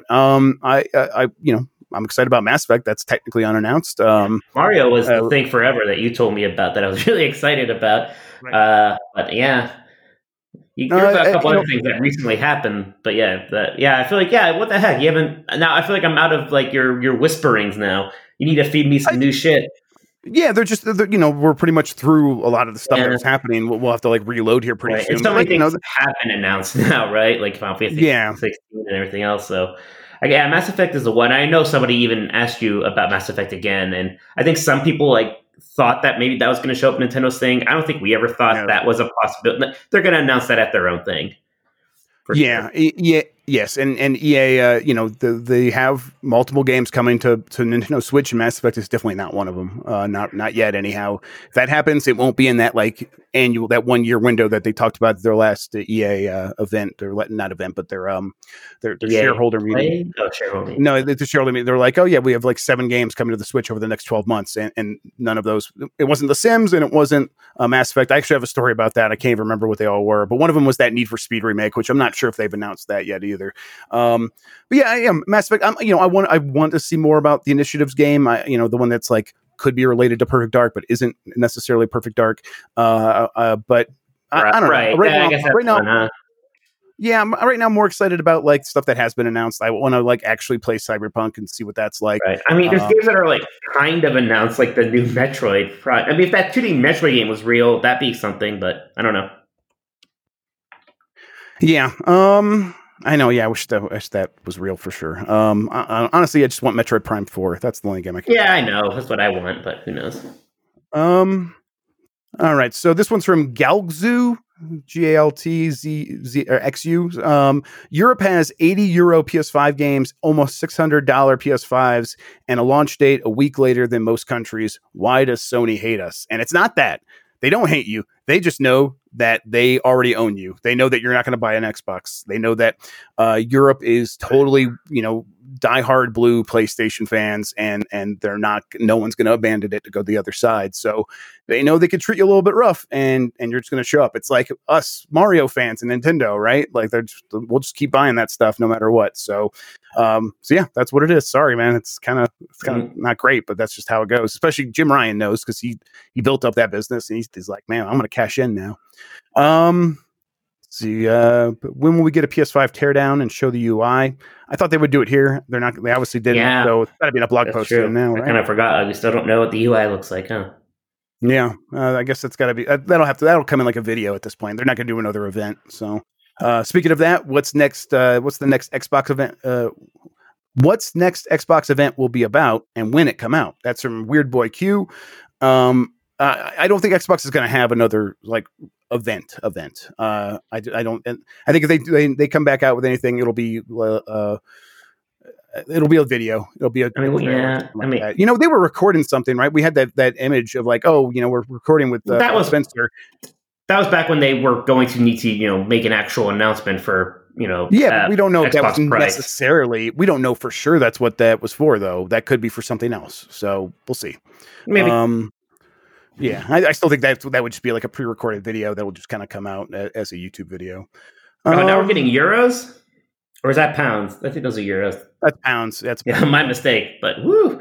I'm excited about Mass Effect. That's technically unannounced. Mario was the thing forever that you told me about that I was really excited about. Right. But yeah, there's a couple other things that recently happened. But I feel like what the heck? You haven't now. I feel like I'm out of your whisperings now. You need to feed me some new shit. Yeah, we're pretty much through a lot of the stuff that's happening. We'll have to reload here pretty soon. And so many things have been announced now, right? Like Final Fantasy 16 and everything else. So, Mass Effect is the one. I know somebody even asked you about Mass Effect again, and I think some people thought that maybe that was going to show up in Nintendo's thing. I don't think we ever thought that was a possibility. They're going to announce that at their own thing. Sure. Yes, and EA, they have multiple games coming to Nintendo Switch, and Mass Effect is definitely not one of them. Not yet, anyhow. If that happens, it won't be in that that 1 year window that they talked about at their last EA event, or not event, but their shareholder meeting. Oh, shareholder meeting. No, the shareholder meeting. They're like, oh yeah, we have like 7 games coming to the Switch over the next 12 months, and none of those. It wasn't The Sims, and it wasn't Mass Effect. I actually have a story about that. I can't even remember what they all were, but one of them was that Need for Speed remake, which I'm not sure if they've announced that yet either. But yeah, I am Mass Effect. I want to see more about the Initiatives game. The one that's like could be related to Perfect Dark, but isn't necessarily Perfect Dark. But I don't know. Right now. Yeah, right now I'm more excited about like stuff that has been announced. I want to like actually play Cyberpunk and see what that's like. Right. I mean, there's games that are like kind of announced, like the new Metroid. I mean, if that 2D Metroid game was real, that'd be something. But I don't know. Yeah. I know. Yeah, I wish that was real for sure. Honestly, I just want Metroid Prime 4. That's the only game I can. Yeah, I know. That's what I want, but who knows? All right. So this one's from Galgzu. GALTZ or XU. Europe has €80 PS5 games, almost $600 PS5s, and a launch date a week later than most countries. Why does Sony hate us? And it's not that. They don't hate you. They just know that they already own you. They know that you're not going to buy an Xbox. They know that Europe is totally, diehard blue PlayStation fans, and they're not. No one's going to abandon it to go the other side. So they know they could treat you a little bit rough, and you're just going to show up. It's like us Mario fans and Nintendo, right? Like we'll just keep buying that stuff no matter what. So yeah, that's what it is. Sorry, man. It's kind of not great, but that's just how it goes. Especially Jim Ryan knows, because he built up that business, and he's like, man, I'm going to cash in now. See, when will we get a PS5 teardown and show the UI? I thought they would do it here. They're not. They obviously didn't. Yeah, so it's got to be in a blog post now. Right? I kind of forgot. We still don't know what the UI looks like, huh? Yeah, I guess that's got to be. That'll come in like a video at this point. They're not going to do another event. So, speaking of that, what's next? What's the next Xbox event? What's next Xbox event will be about, and when it come out? That's from Weird Boy Q. I don't think Xbox is going to have another like event. I don't. And I think if they come back out with anything, it'll be a video. It'll be a. They were recording something, right? We had that image of like, we're recording with that was Spencer. That was back when they were going to need to, make an actual announcement for. But we don't know if that was necessarily. We don't know for sure that's what that was for, though. That could be for something else. So we'll see. Maybe. Yeah, I still think that would just be like a pre-recorded video that will just kind of come out as a YouTube video. Now we're getting euros, or is that pounds? I think those are euros. That's pounds. My mistake. But woo.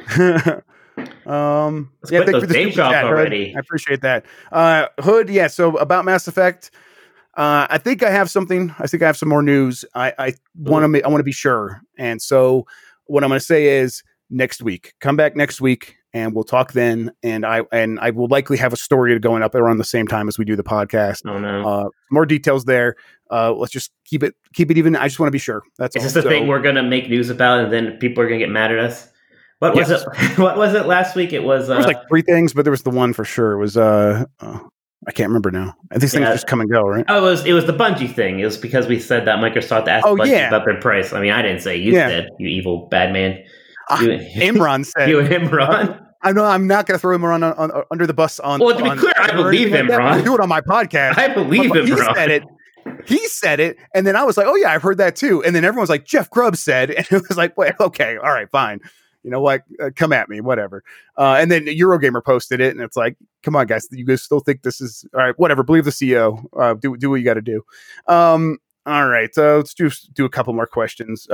Let's quit those game shop already. Hood. I appreciate that. Hood. Yeah. So about Mass Effect. I think I have something. I think I have some more news. I want to be sure. And so what I'm going to say is next week. Come back next week, and we'll talk then. And I will likely have a story going up around the same time as we do the podcast. Oh no! More details there. Let's just keep it even. I just want to be sure. That's is this the thing we're going to make news about, and then people are going to get mad at us? What was it? What was it last week? It was. There was like 3 things, but there was the one for sure. It was I can't remember now. These things just come and go, right? Oh, it was the Bungie thing. It was because we said that Microsoft asked Bungie about their price. I mean, I didn't say. You said, you evil bad man. Imran said. You and Imran. I'm not going to throw Imran on under the bus. Well, to be clear, I believe Imran. I'll do it on my podcast. I believe Imran. He said it, and then I was like, "Oh yeah, I've heard that too." And then everyone was like, "Jeff Grubb said," and it was like, "Wait, okay, all right, fine." You know what? Come at me, whatever. And then Eurogamer posted it, and it's like, come on, guys, you guys still think this is all right? Whatever. Believe the CEO. Do what you got to do. All right. Let's do a couple more questions.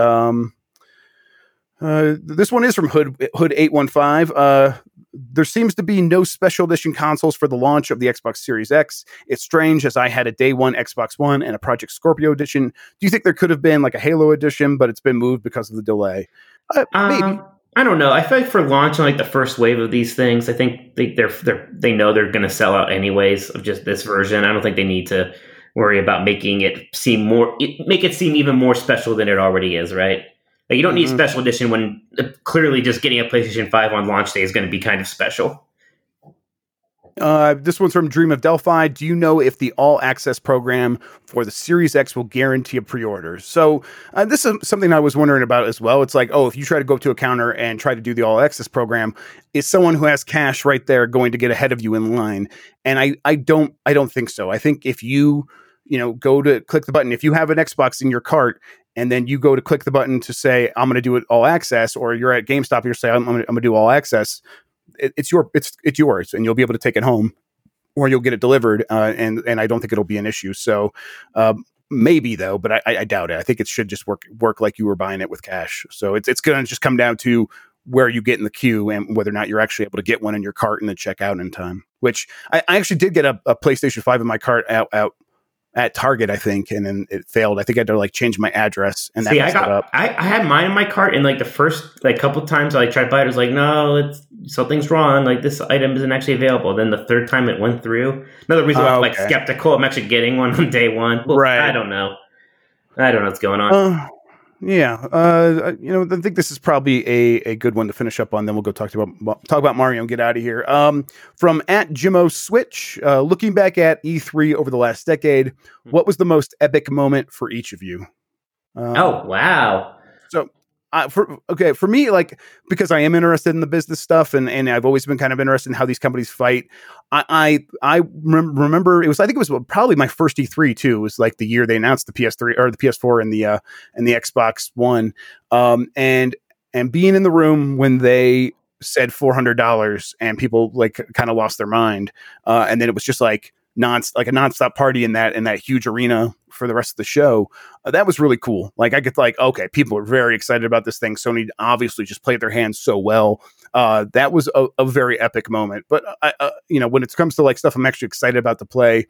This one is from Hood 815. There seems to be no special edition consoles for the launch of the Xbox Series X. It's strange, as I had a day one Xbox One and a Project Scorpio edition. Do you think there could have been like a Halo edition, but it's been moved because of the delay? Maybe. I don't know. I feel like for launch on like the first wave of these things, I think they know they're going to sell out anyways of just this version. I don't think they need to worry about making it seem even more special than it already is, right? Like you don't need special edition when clearly just getting a PlayStation 5 on launch day is going to be kind of special. This one's from Dream of Delphi. Do you know if the All Access program for the Series X will guarantee a pre-order? So this is something I was wondering about as well. It's like, oh, if you try to go to a counter and try to do the All Access program, is someone who has cash right there going to get ahead of you in line? And I don't think so. I think if you go to click the button, if you have an Xbox in your cart and then you go to click the button to say, I'm going to do it All Access, or you're at GameStop and you're saying, I'm going to do All Access, it's yours, and you'll be able to take it home, or you'll get it delivered, and I don't think it'll be an issue. So maybe though, but I doubt it. I think it should just work like you were buying it with cash. So it's going to just come down to where you get in the queue and whether or not you're actually able to get one in your cart and then check out in time. Which I actually did get a PlayStation 5 in my cart out at Target, I think, and then it failed. I think I had to change my address, and that messed it up. I had mine in my cart, and the first couple times I tried to buy it, it was like, no, something's wrong. This item isn't actually available. Then the third time it went through. Another reason why I'm skeptical. I'm actually getting one on day one. Well, right? I don't know what's going on. Yeah, I think this is probably a good one to finish up on. Then we'll go talk about Mario and get out of here. From @JimOSwitch, looking back at E3 over the last decade, what was the most epic moment for each of you? Oh wow! So, for me, because I am interested in the business stuff, and I've always been kind of interested in how these companies fight. I remember I think it was probably my first E3 too. It was the year they announced the PS3 or the PS4 and the Xbox One, and being in the room when they said $400 and people kind of lost their mind, and then it was just a nonstop party in that huge arena for the rest of the show. That was really cool. I get okay, people are very excited about this thing. Sony obviously just played their hands so well. That was a very epic moment. But when it comes to stuff I'm actually excited about to play,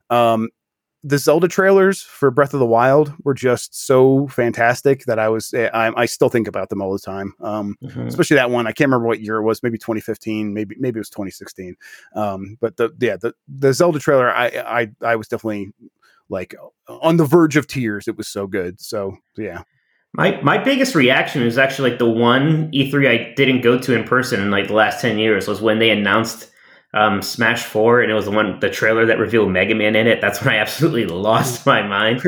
the Zelda trailers for Breath of the Wild were just so fantastic that I still think about them all the time. Especially that one. I can't remember what year it was. Maybe 2015. Maybe it was 2016. But the Zelda trailer, I was definitely on the verge of tears. It was so good. So yeah. My biggest reaction is actually the one E3 I didn't go to in person in the last 10 years was when they announced Smash 4, and it was the trailer that revealed Mega Man in it. That's when I absolutely lost my mind.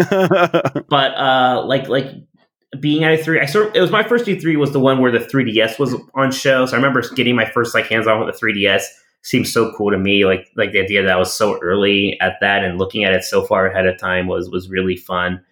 But being at E3, it was my first E3 was the one where the 3DS was on show. So I remember getting my first hands on with the 3DS. Seemed so cool to me. Like the idea that I was so early at that and looking at it so far ahead of time was really fun.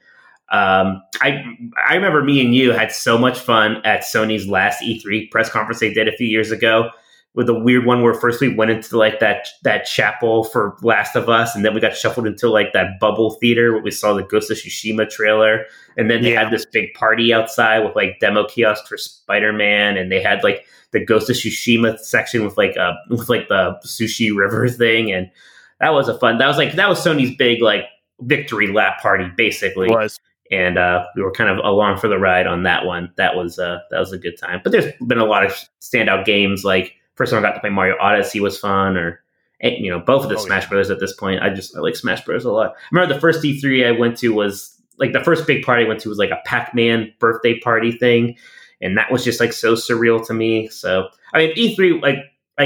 I remember me and you had so much fun at Sony's last E3 press conference they did a few years ago, with a weird one where first we went into that chapel for Last of Us, and then we got shuffled into that bubble theater where we saw the Ghost of Tsushima trailer, and then they had this big party outside with demo kiosks for Spider-Man, and they had the Ghost of Tsushima section with the sushi river thing, and that was that was Sony's big victory lap party basically. It was. And we were kind of along for the ride on that one. That was a good time. But there's been a lot of standout games. First time I got to play Mario Odyssey was fun, or both of the Smash Brothers at this point. I like Smash Brothers a lot. I remember the first E3 I went to was the first big party I went to was a Pac-Man birthday party thing, and that was just so surreal to me. So I mean, E3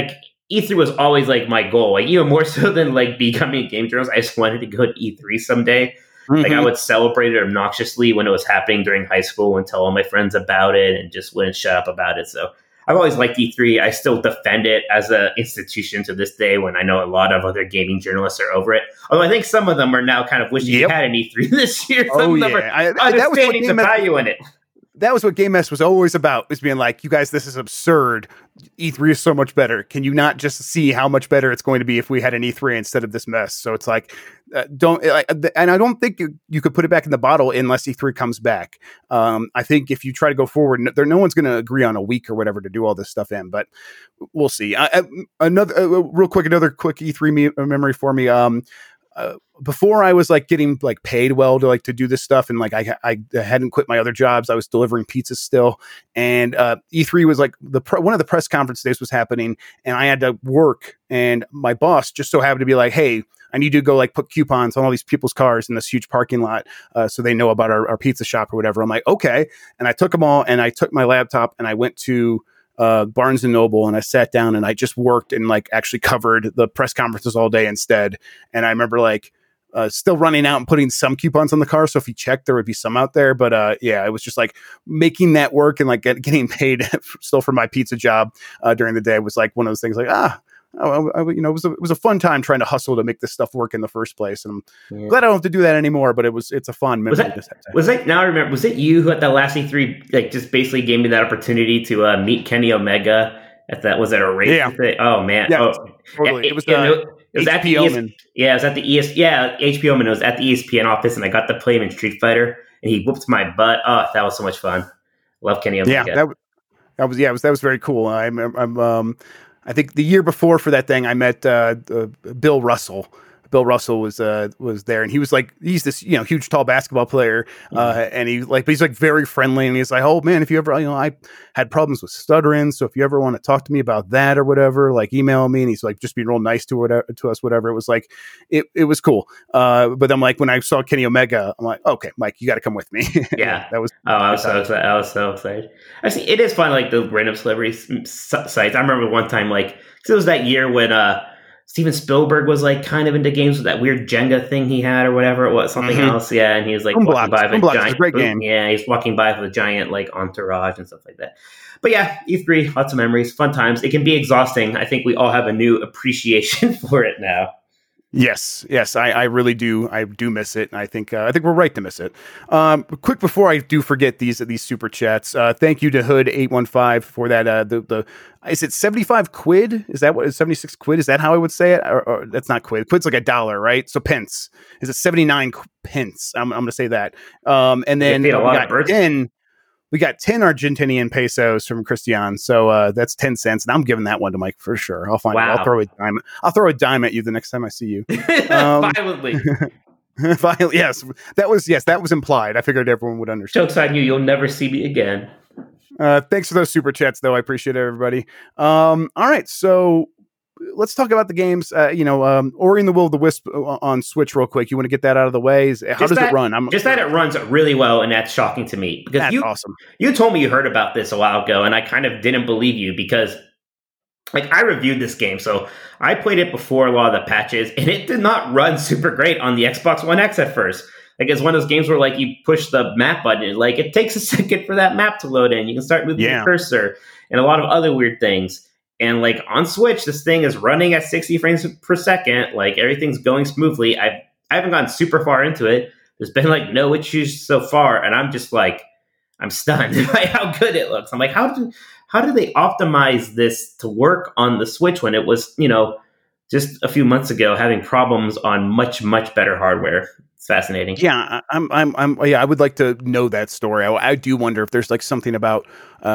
E3 was always my goal, even more so than becoming a game journalist. I just wanted to go to E3 someday. I would celebrate it obnoxiously when it was happening during high school and tell all my friends about it and just wouldn't shut up about it. So I've always liked E3. I still defend it as an institution to this day when I know a lot of other gaming journalists are over it. Although I think some of them are now kind of wishing you had an E3 this year. Some of them are understanding the value in it. That was what Game Mess was always about, was being you guys, this is absurd. E3 is so much better. Can you not just see how much better it's going to be if we had an E3 instead of this mess? So it's and I don't think you could put it back in the bottle unless E3 comes back. I think if you try to go forward, no one's going to agree on a week or whatever to do all this stuff in, but we'll see. Another quick E3 memory for me. Before I was getting paid well to do this stuff, and I hadn't quit my other jobs. I was delivering pizzas still, and E3 was one of the press conference days was happening, and I had to work, and my boss just so happened to be hey, I need you to go put coupons on all these people's cars in this huge parking lot, so they know about our pizza shop or whatever. I'm okay, and I took them all, and I took my laptop, and I went to Barnes and Noble, and I sat down and I just worked and like actually covered the press conferences all day instead. And I remember like still running out and putting some coupons on the car, so if you checked, there would be some out there. But yeah, it was just like making that work and like getting paid still for my pizza job during the day was like one of those things. Like it was a fun time trying to hustle to make this stuff work in the first place, and I'm glad I don't have to do that anymore. But it's a fun memory. Was it you who at the last E3 like just basically gave me that opportunity to meet Kenny Omega at that? Was it a race? Yeah. Oh man. Yeah, oh, totally. It was at the HBO man. It was at the ESPN office, and I got to play him in Street Fighter, and he whooped my butt. Oh, that was so much fun. Love Kenny Omega. Yeah, that was very cool. I think the year before for that thing, I met Bill Russell. Bill Russell was there, and he's this huge tall basketball player, and but he's like very friendly, and he's like, oh man, if you ever I had problems with stuttering, so if you ever want to talk to me about that or whatever, like email me. And he's like just being real nice to us, whatever. It was like it was cool. But then like when I saw Kenny Omega, I'm like, okay, Mike, you got to come with me. Yeah, that was. I was so excited. I was so excited. Actually, it is fun, like the random celebrity sites. I remember one time, like, cause it was that year when Steven Spielberg was like kind of into games with that weird Jenga thing he had or whatever it was, something else. Yeah. And he was like walking by with a giant, great game. Yeah. He's walking by with a giant like entourage and stuff like that. But yeah, E3, lots of memories, fun times. It can be exhausting. I think we all have a new appreciation for it now. Yes, I really do. I do miss it. And I think we're right to miss it. Quick before I do forget these super chats. Thank you to Hood815 for that. Is it 75 quid? Is that what is 76 quid? Is that how I would say it? Or that's not quid. Quid's like $1, right? So pence. Is it 79 pence? I'm going to say that. And then we got 10 Argentinian pesos from Christian. So that's 10 cents. And I'm giving that one to Mike for sure. I'll find it. I'll throw a dime at you the next time I see you. Violently. Yes. That was implied. I figured everyone would understand. Joke's on you. You'll never see me again. Thanks for those super chats, though. I appreciate it, everybody. All right. So let's talk about the games. Ori and the Will of the Wisp on Switch real quick. You want to get that out of the way? How does it run? That it runs really well, and that's shocking to me. Because that's awesome. You told me you heard about this a while ago, and I kind of didn't believe you because like I reviewed this game. So I played it before a lot of the patches, and it did not run super great on the Xbox One X at first. Like it's one of those games where like you push the map button, like it takes a second for that map to load in. You can start moving the cursor and a lot of other weird things. And like on Switch, this thing is running at 60 frames per second. Like everything's going smoothly. I haven't gotten super far into it. There's been like no issues so far, and I'm just like I'm stunned by how good it looks. I'm like, how do they optimize this to work on the Switch when it was just a few months ago having problems on much better hardware? It's fascinating. Yeah, I would like to know that story. I do wonder if there's like something about.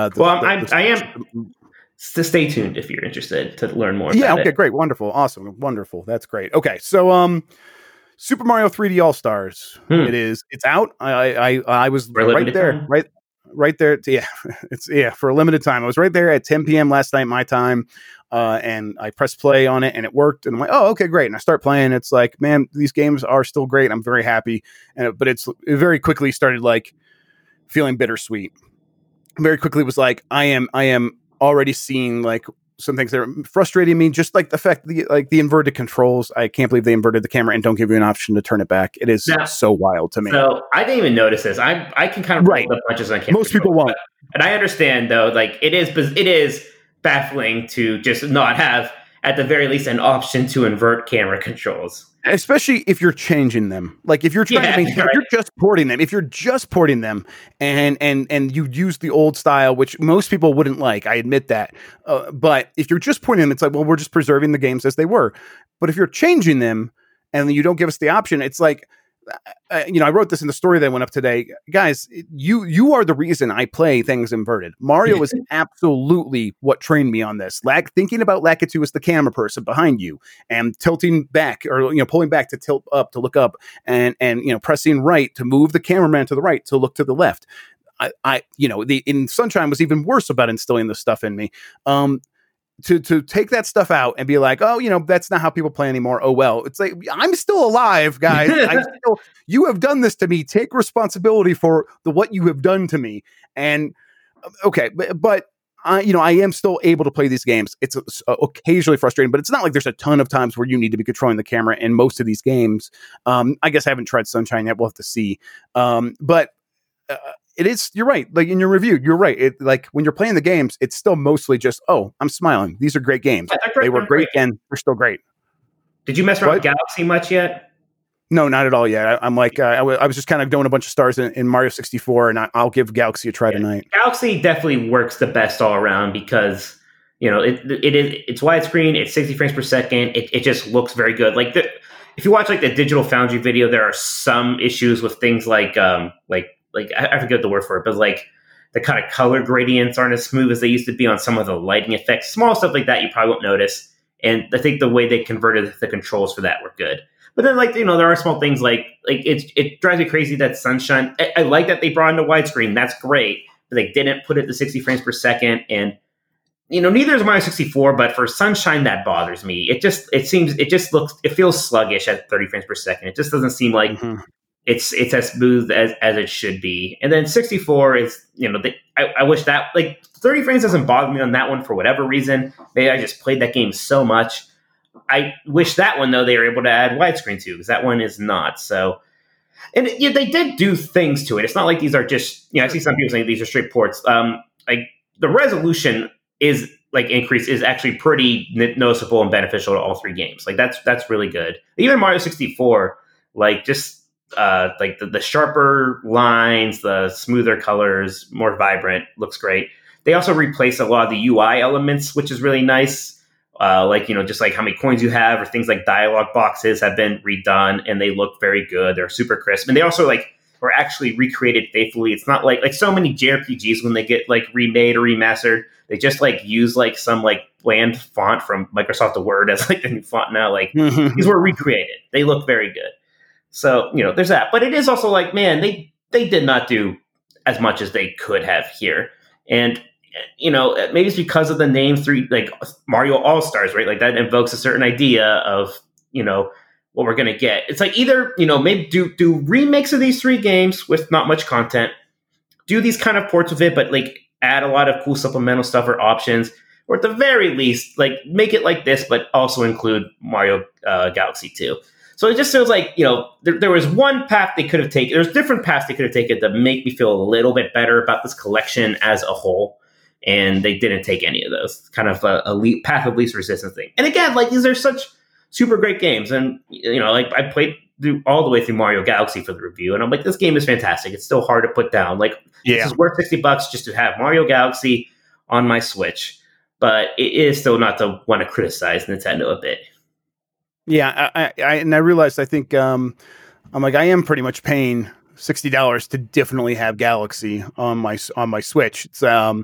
So stay tuned if you're interested to learn more. Yeah. Okay. Great. Wonderful. Awesome. Wonderful. That's great. Okay. So, Super Mario 3D All Stars. It's out. I was right there. Time? Right there. Yeah. For a limited time. I was right there at 10 p.m. last night, my time. And I pressed play on it and it worked. And I'm like, oh, okay, great. And I start playing. It's like, man, these games are still great. I'm very happy. But it very quickly started like feeling bittersweet. Very quickly was like, I am already seeing like some things that are frustrating me, just like the fact the inverted controls. I can't believe they inverted the camera and don't give you an option to turn it back. It is so wild to me. So I didn't even notice this. I can kind of roll the punches on camera. Most people won't. And I understand though, like it is baffling to just not have at the very least an option to invert camera controls. Especially if you're changing them. Like if you're trying to make, if you're just porting them and you use the old style, which most people wouldn't like, I admit that. But if you're just porting them, it's like, well, we're just preserving the games as they were. But if you're changing them and you don't give us the option, it's like, I wrote this in the story that went up today. Guys, you are the reason I play things inverted. Mario is absolutely what trained me on this. Thinking about Lakitu as the camera person behind you and tilting back or pulling back to tilt up to look up and pressing right to move the cameraman to the right to look to the left. In Sunshine was even worse about instilling this stuff in me. To take that stuff out and be like, oh, that's not how people play anymore. Oh, well, it's like, I'm still alive, guys. You have done this to me. Take responsibility for what you have done to me. And okay, but I am still able to play these games. It's occasionally frustrating, but it's not like there's a ton of times where you need to be controlling the camera in most of these games. I guess I haven't tried Sunshine yet. We'll have to see. But it is, you're right. Like in your review, you're right. It, like when you're playing the games, it's still mostly just, oh, I'm smiling. These are great games. They were great and they're still great. Did you mess around with Galaxy much yet? No, not at all yet. I'm like, I was just kind of doing a bunch of stars in Mario 64, and I'll give Galaxy a try tonight. Galaxy definitely works the best all around because, it's widescreen, it's 60 frames per second. It just looks very good. Like if you watch like the Digital Foundry video, there are some issues with things like I forget the word for it, but like the kind of color gradients aren't as smooth as they used to be on some of the lighting effects. Small stuff like that you probably won't notice. And I think the way they converted the controls for that were good. But then, there are small things like it drives me crazy that Sunshine. I like that they brought in the widescreen. That's great, but they didn't put it to 60 frames per second. And neither is Mario 64. But for Sunshine, that bothers me. It feels sluggish at 30 frames per second. It just doesn't seem like it's as smooth as it should be. And then 64 is I wish that 30 frames doesn't bother me on that one for whatever reason. Maybe I just played that game so much. I wish that one, though, they were able to add widescreen to, because that one is not. So, and they did do things to it. It's not like these are just, I see some people saying these are straight ports. Like the resolution is increase is actually pretty noticeable and beneficial to all three games. Like that's really good. Even Mario 64, the sharper lines, the smoother colors, more vibrant, looks great. They also replace a lot of the UI elements, which is really nice. Just like how many coins you have or things like dialogue boxes have been redone and they look very good. They're super crisp. And they also were actually recreated faithfully. It's not like so many JRPGs when they get remade or remastered, they just use some bland font from Microsoft Word as the new font now. These were recreated. They look very good. So, there's that. But it is also man, they did not do as much as they could have here. And maybe it's because of the name Mario All-Stars, right? That invokes a certain idea of, what we're going to get. It's either, maybe do remakes of these three games with not much content, do these kind of ports of it, but add a lot of cool supplemental stuff or options, or at the very least, make it like this, but also include Mario Galaxy 2. So it just feels there was one path they could have taken. There's different paths they could have taken to make me feel a little bit better about this collection as a whole. And they didn't take any of those. Kind of a path of least resistance thing. And again, these are such super great games. And, I played all the way through Mario Galaxy for the review. And I'm this game is fantastic. It's still hard to put down. This is worth $60 just to have Mario Galaxy on my Switch. But it is still not to want to criticize Nintendo a bit. Yeah, I realized, I think, I am pretty much paying $60 to definitely have Galaxy on my Switch. It's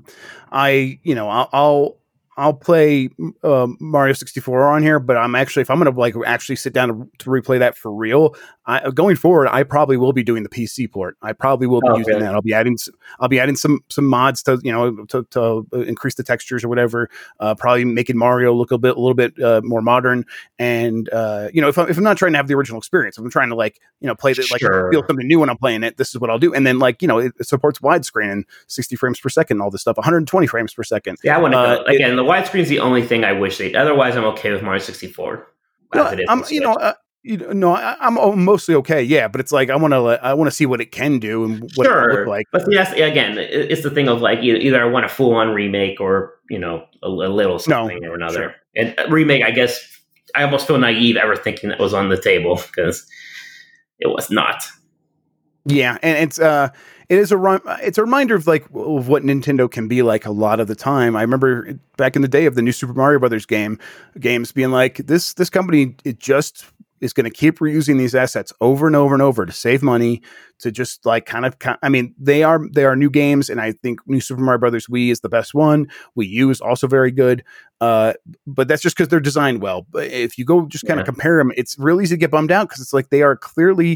I'll play Mario 64 on here, but I'm actually, if I'm going to actually sit down to replay that for real, going forward, I probably will be doing the PC port. I probably will be using that. I'll be adding some mods to to increase the textures or whatever. Probably making Mario look a little bit more modern. And if I'm not trying to have the original experience, if I'm trying to play this feel something new when I'm playing it, this is what I'll do. And then it supports widescreen and 60 frames per second, all this stuff, 120 frames per second. Yeah, I want to go again. The widescreen is the only thing I wish they'd. Otherwise, I'm okay with Mario 64. I'm mostly okay. Yeah, but it's I want to see what it can do and what it look like. But yes, again, it's the thing of either I want a full on remake or a little something or another. Sure. And remake, I guess I almost feel naive ever thinking that was on the table because it was not. Yeah, and it's a reminder of of what Nintendo can be like a lot of the time. I remember back in the day of the new Super Mario Brothers games being this company, it just is going to keep reusing these assets over and over and over to save money, to just they are new games, and I think new Super Mario Brothers Wii is the best one. Wii U is also very good, but that's just because they're designed well. But if you go just kind of compare them, it's real easy to get bummed out because it's they are clearly.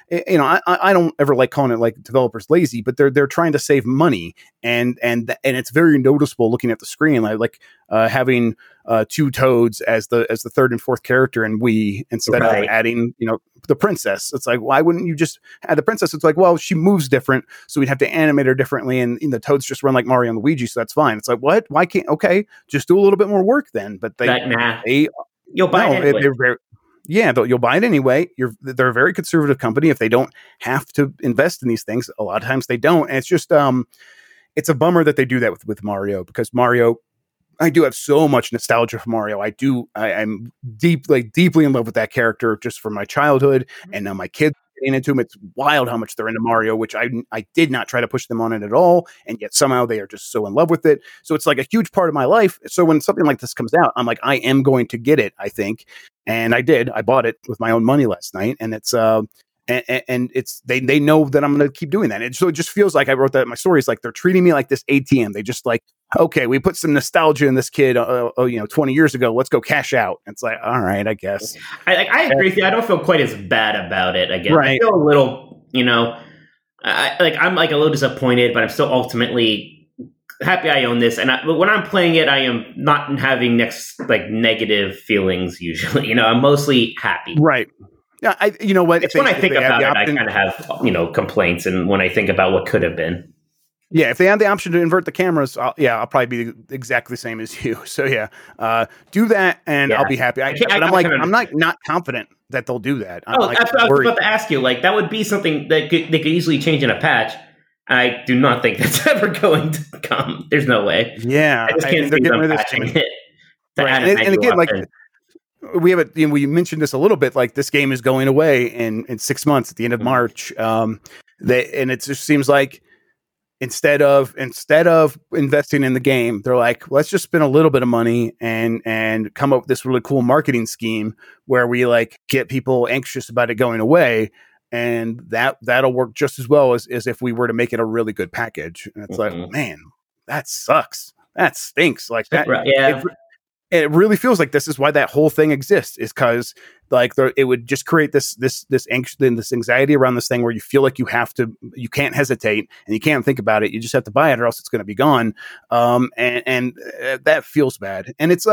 I don't ever like calling it like developers lazy, but they're trying to save money, and it's very noticeable looking at the screen, like having two Toads as the third and fourth character in Wii instead of adding the princess. It's like, why wouldn't you just add the princess? It's like, well, she moves different, so we'd have to animate her differently, and the Toads just run like Mario and Luigi, so that's fine. It's like, what? Why can't? Okay, just do a little bit more work then. But you'll buy it anyway. You'll buy it anyway. They're a very conservative company. If they don't have to invest in these things, a lot of times they don't. And it's just it's a bummer that they do that with Mario, because Mario, I do have so much nostalgia for Mario. I'm deeply in love with that character just from my childhood, and now my kids are getting into him. It's wild how much they're into Mario, which I did not try to push them on it at all, and yet somehow they are just so in love with it. So it's like a huge part of my life. So when something like this comes out, I'm like, I am going to get it, I think, and I did. I bought it with my own money last night, and it's and it's they know that I'm going to keep doing that. And so it just feels like, I wrote that in my story, it's like they're treating me like this ATM. They just like, okay, we put some nostalgia in this kid, 20 years ago. Let's go cash out. And it's like, all right, I guess. I agree with you. I don't feel quite as bad about it. I guess I feel a little, I'm like a little disappointed, but I'm still ultimately happy I own this. And when I'm playing it, I am not having negative feelings usually. I'm mostly happy. Right. Yeah, you know what? It's when I think about it, I kind of have complaints, and when I think about what could have been. Yeah, if they had the option to invert the cameras, I'll probably be exactly the same as you. So do that, and I'll be happy. I'm not confident that they'll do that. I was about to ask you. Like, that would be something that they could easily change in a patch. I do not think that's ever going to come. There's no way. Yeah, I just can't see them patching it. Right. And again, like, we have it. We mentioned this a little bit. Like, this game is going away in 6 months at the end of March. And it just seems like instead of investing in the game, they're like, let's just spend a little bit of money and come up with this really cool marketing scheme where we like get people anxious about it going away. And that'll work just as well as if we were to make it a really good package. And it's like, man, that sucks. That stinks. Like that. Right, yeah. It really feels like this is why that whole thing exists, is because like it would just create this anxiety around this thing where you feel like you can't hesitate and you can't think about it. You just have to buy it or else it's going to be gone. And that feels bad. And it's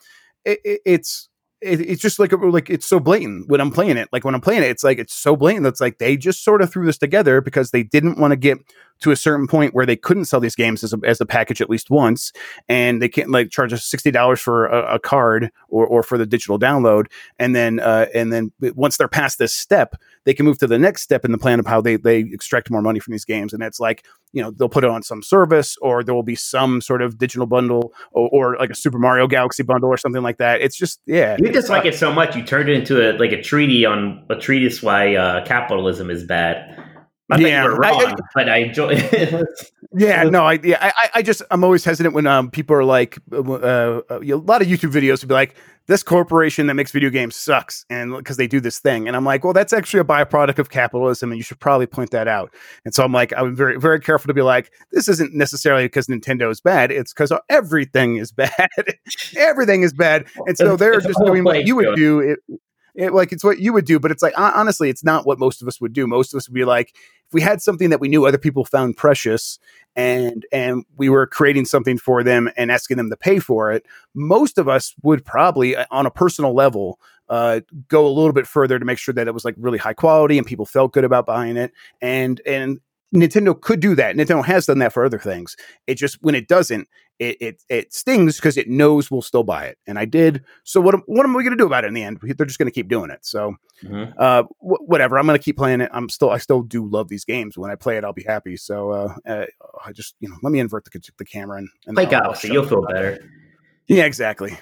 just like it's so blatant when I'm playing it. Like when I'm playing it, it's like it's so blatant. That's like they just sort of threw this together because they didn't want to get to a certain point where they couldn't sell these games as a package at least once, and they can't like charge us $60 for a card or for the digital download, and then once they're past this step, they can move to the next step in the plan of how they extract more money from these games. And it's like, they'll put it on some service, or there will be some sort of digital bundle or like a Super Mario Galaxy bundle or something like that. It's just, yeah. You dislike it so much, you turned it into a treatise why capitalism is bad. I think you were wrong, but I enjoy it. Yeah, no, I'm always hesitant when people are like, a lot of YouTube videos would be like, this corporation that makes video games sucks, and because they do this thing, and I'm like, well, that's actually a byproduct of capitalism, and you should probably point that out. And so I'm like, I'm very, very careful to be like, this isn't necessarily because Nintendo is bad; it's because everything is bad. Everything is bad, and so they're just doing what you would do. It's what you would do, but it's like, honestly, it's not what most of us would do. Most of us would be like, if we had something that we knew other people found precious and we were creating something for them and asking them to pay for it, most of us would probably, on a personal level, go a little bit further to make sure that it was like really high quality and people felt good about buying it. And Nintendo could do that. Nintendo has done that for other things. It just, when it doesn't, it stings because it knows we'll still buy it. And I did. So what am we going to do about it in the end? They're just going to keep doing it. So whatever. I'm going to keep playing it. I still do love these games. When I play it, I'll be happy. So I just, let me invert the camera and play Galaxy. You'll feel better. Yeah, exactly.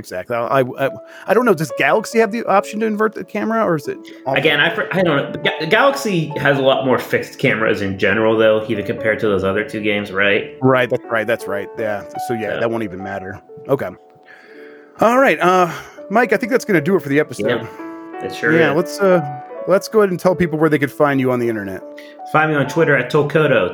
I don't know. Does Galaxy have the option to invert the camera, or is it? Again, I don't know. Galaxy has a lot more fixed cameras in general, though, even compared to those other two games, right? Right. That's right. Yeah. So that won't even matter. Okay. All right, Mike. I think that's going to do it for the episode. Yeah, it sure is. Let's go ahead and tell people where they could find you on the internet. Find me on Twitter at Tolkoto,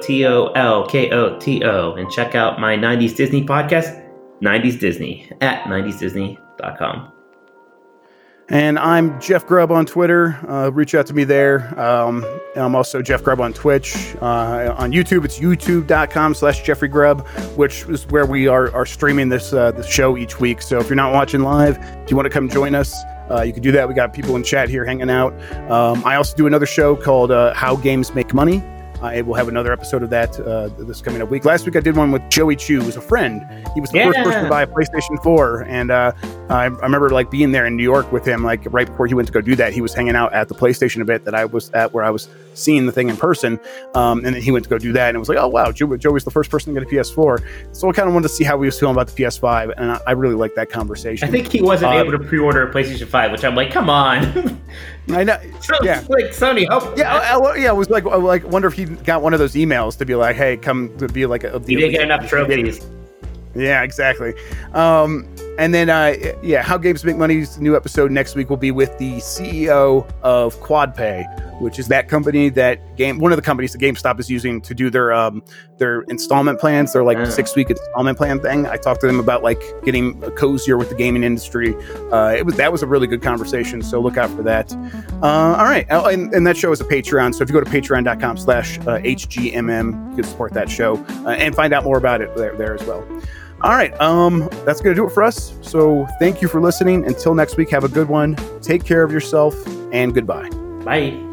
TOLKOTO, and check out my 90s Disney podcast, 90s Disney, at 90sdisney.com. And I'm Jeff Grubb on Twitter. Reach out to me there. I'm also Jeff Grubb on Twitch. On YouTube, it's youtube.com/Jeffrey Grubb, which is where we are streaming this show each week. So if you're not watching live, if you want to come join us, you can do that. We got people in chat here hanging out. I also do another show called How Games Make Money. We'll have another episode of that this coming up week. Last week I did one with Joey Chu, who's a friend. He was the first person to buy a PlayStation 4, and I remember like being there in New York with him, like right before he went to go do that. He was hanging out at the PlayStation event that I was at, where I was seeing the thing in person, and then he went to go do that, and it was like, oh wow, Joey's the first person to get a PS4. So I kind of wanted to see how he was feeling about the PS5, and I really liked that conversation. I think he wasn't able to pre-order a PlayStation 5, which I'm like, come on. I know. Yeah. Like Sony, help. Yeah, I was like, wonder if he got one of those emails to be like, hey, come to be like a. You didn't get enough trophies. Yeah, exactly. And then, How Games Make Money's new episode next week will be with the CEO of QuadPay, which is that company one of the companies that GameStop is using to do their installment plans. They're like 6-week installment plan thing. I talked to them about like getting cozier with the gaming industry. That was a really good conversation. So look out for that. All right. And that show is a Patreon. So if you go to patreon.com/HGMM, you can support that show and find out more about it there as well. All right. That's going to do it for us. So thank you for listening. Until next week, have a good one. Take care of yourself and goodbye. Bye.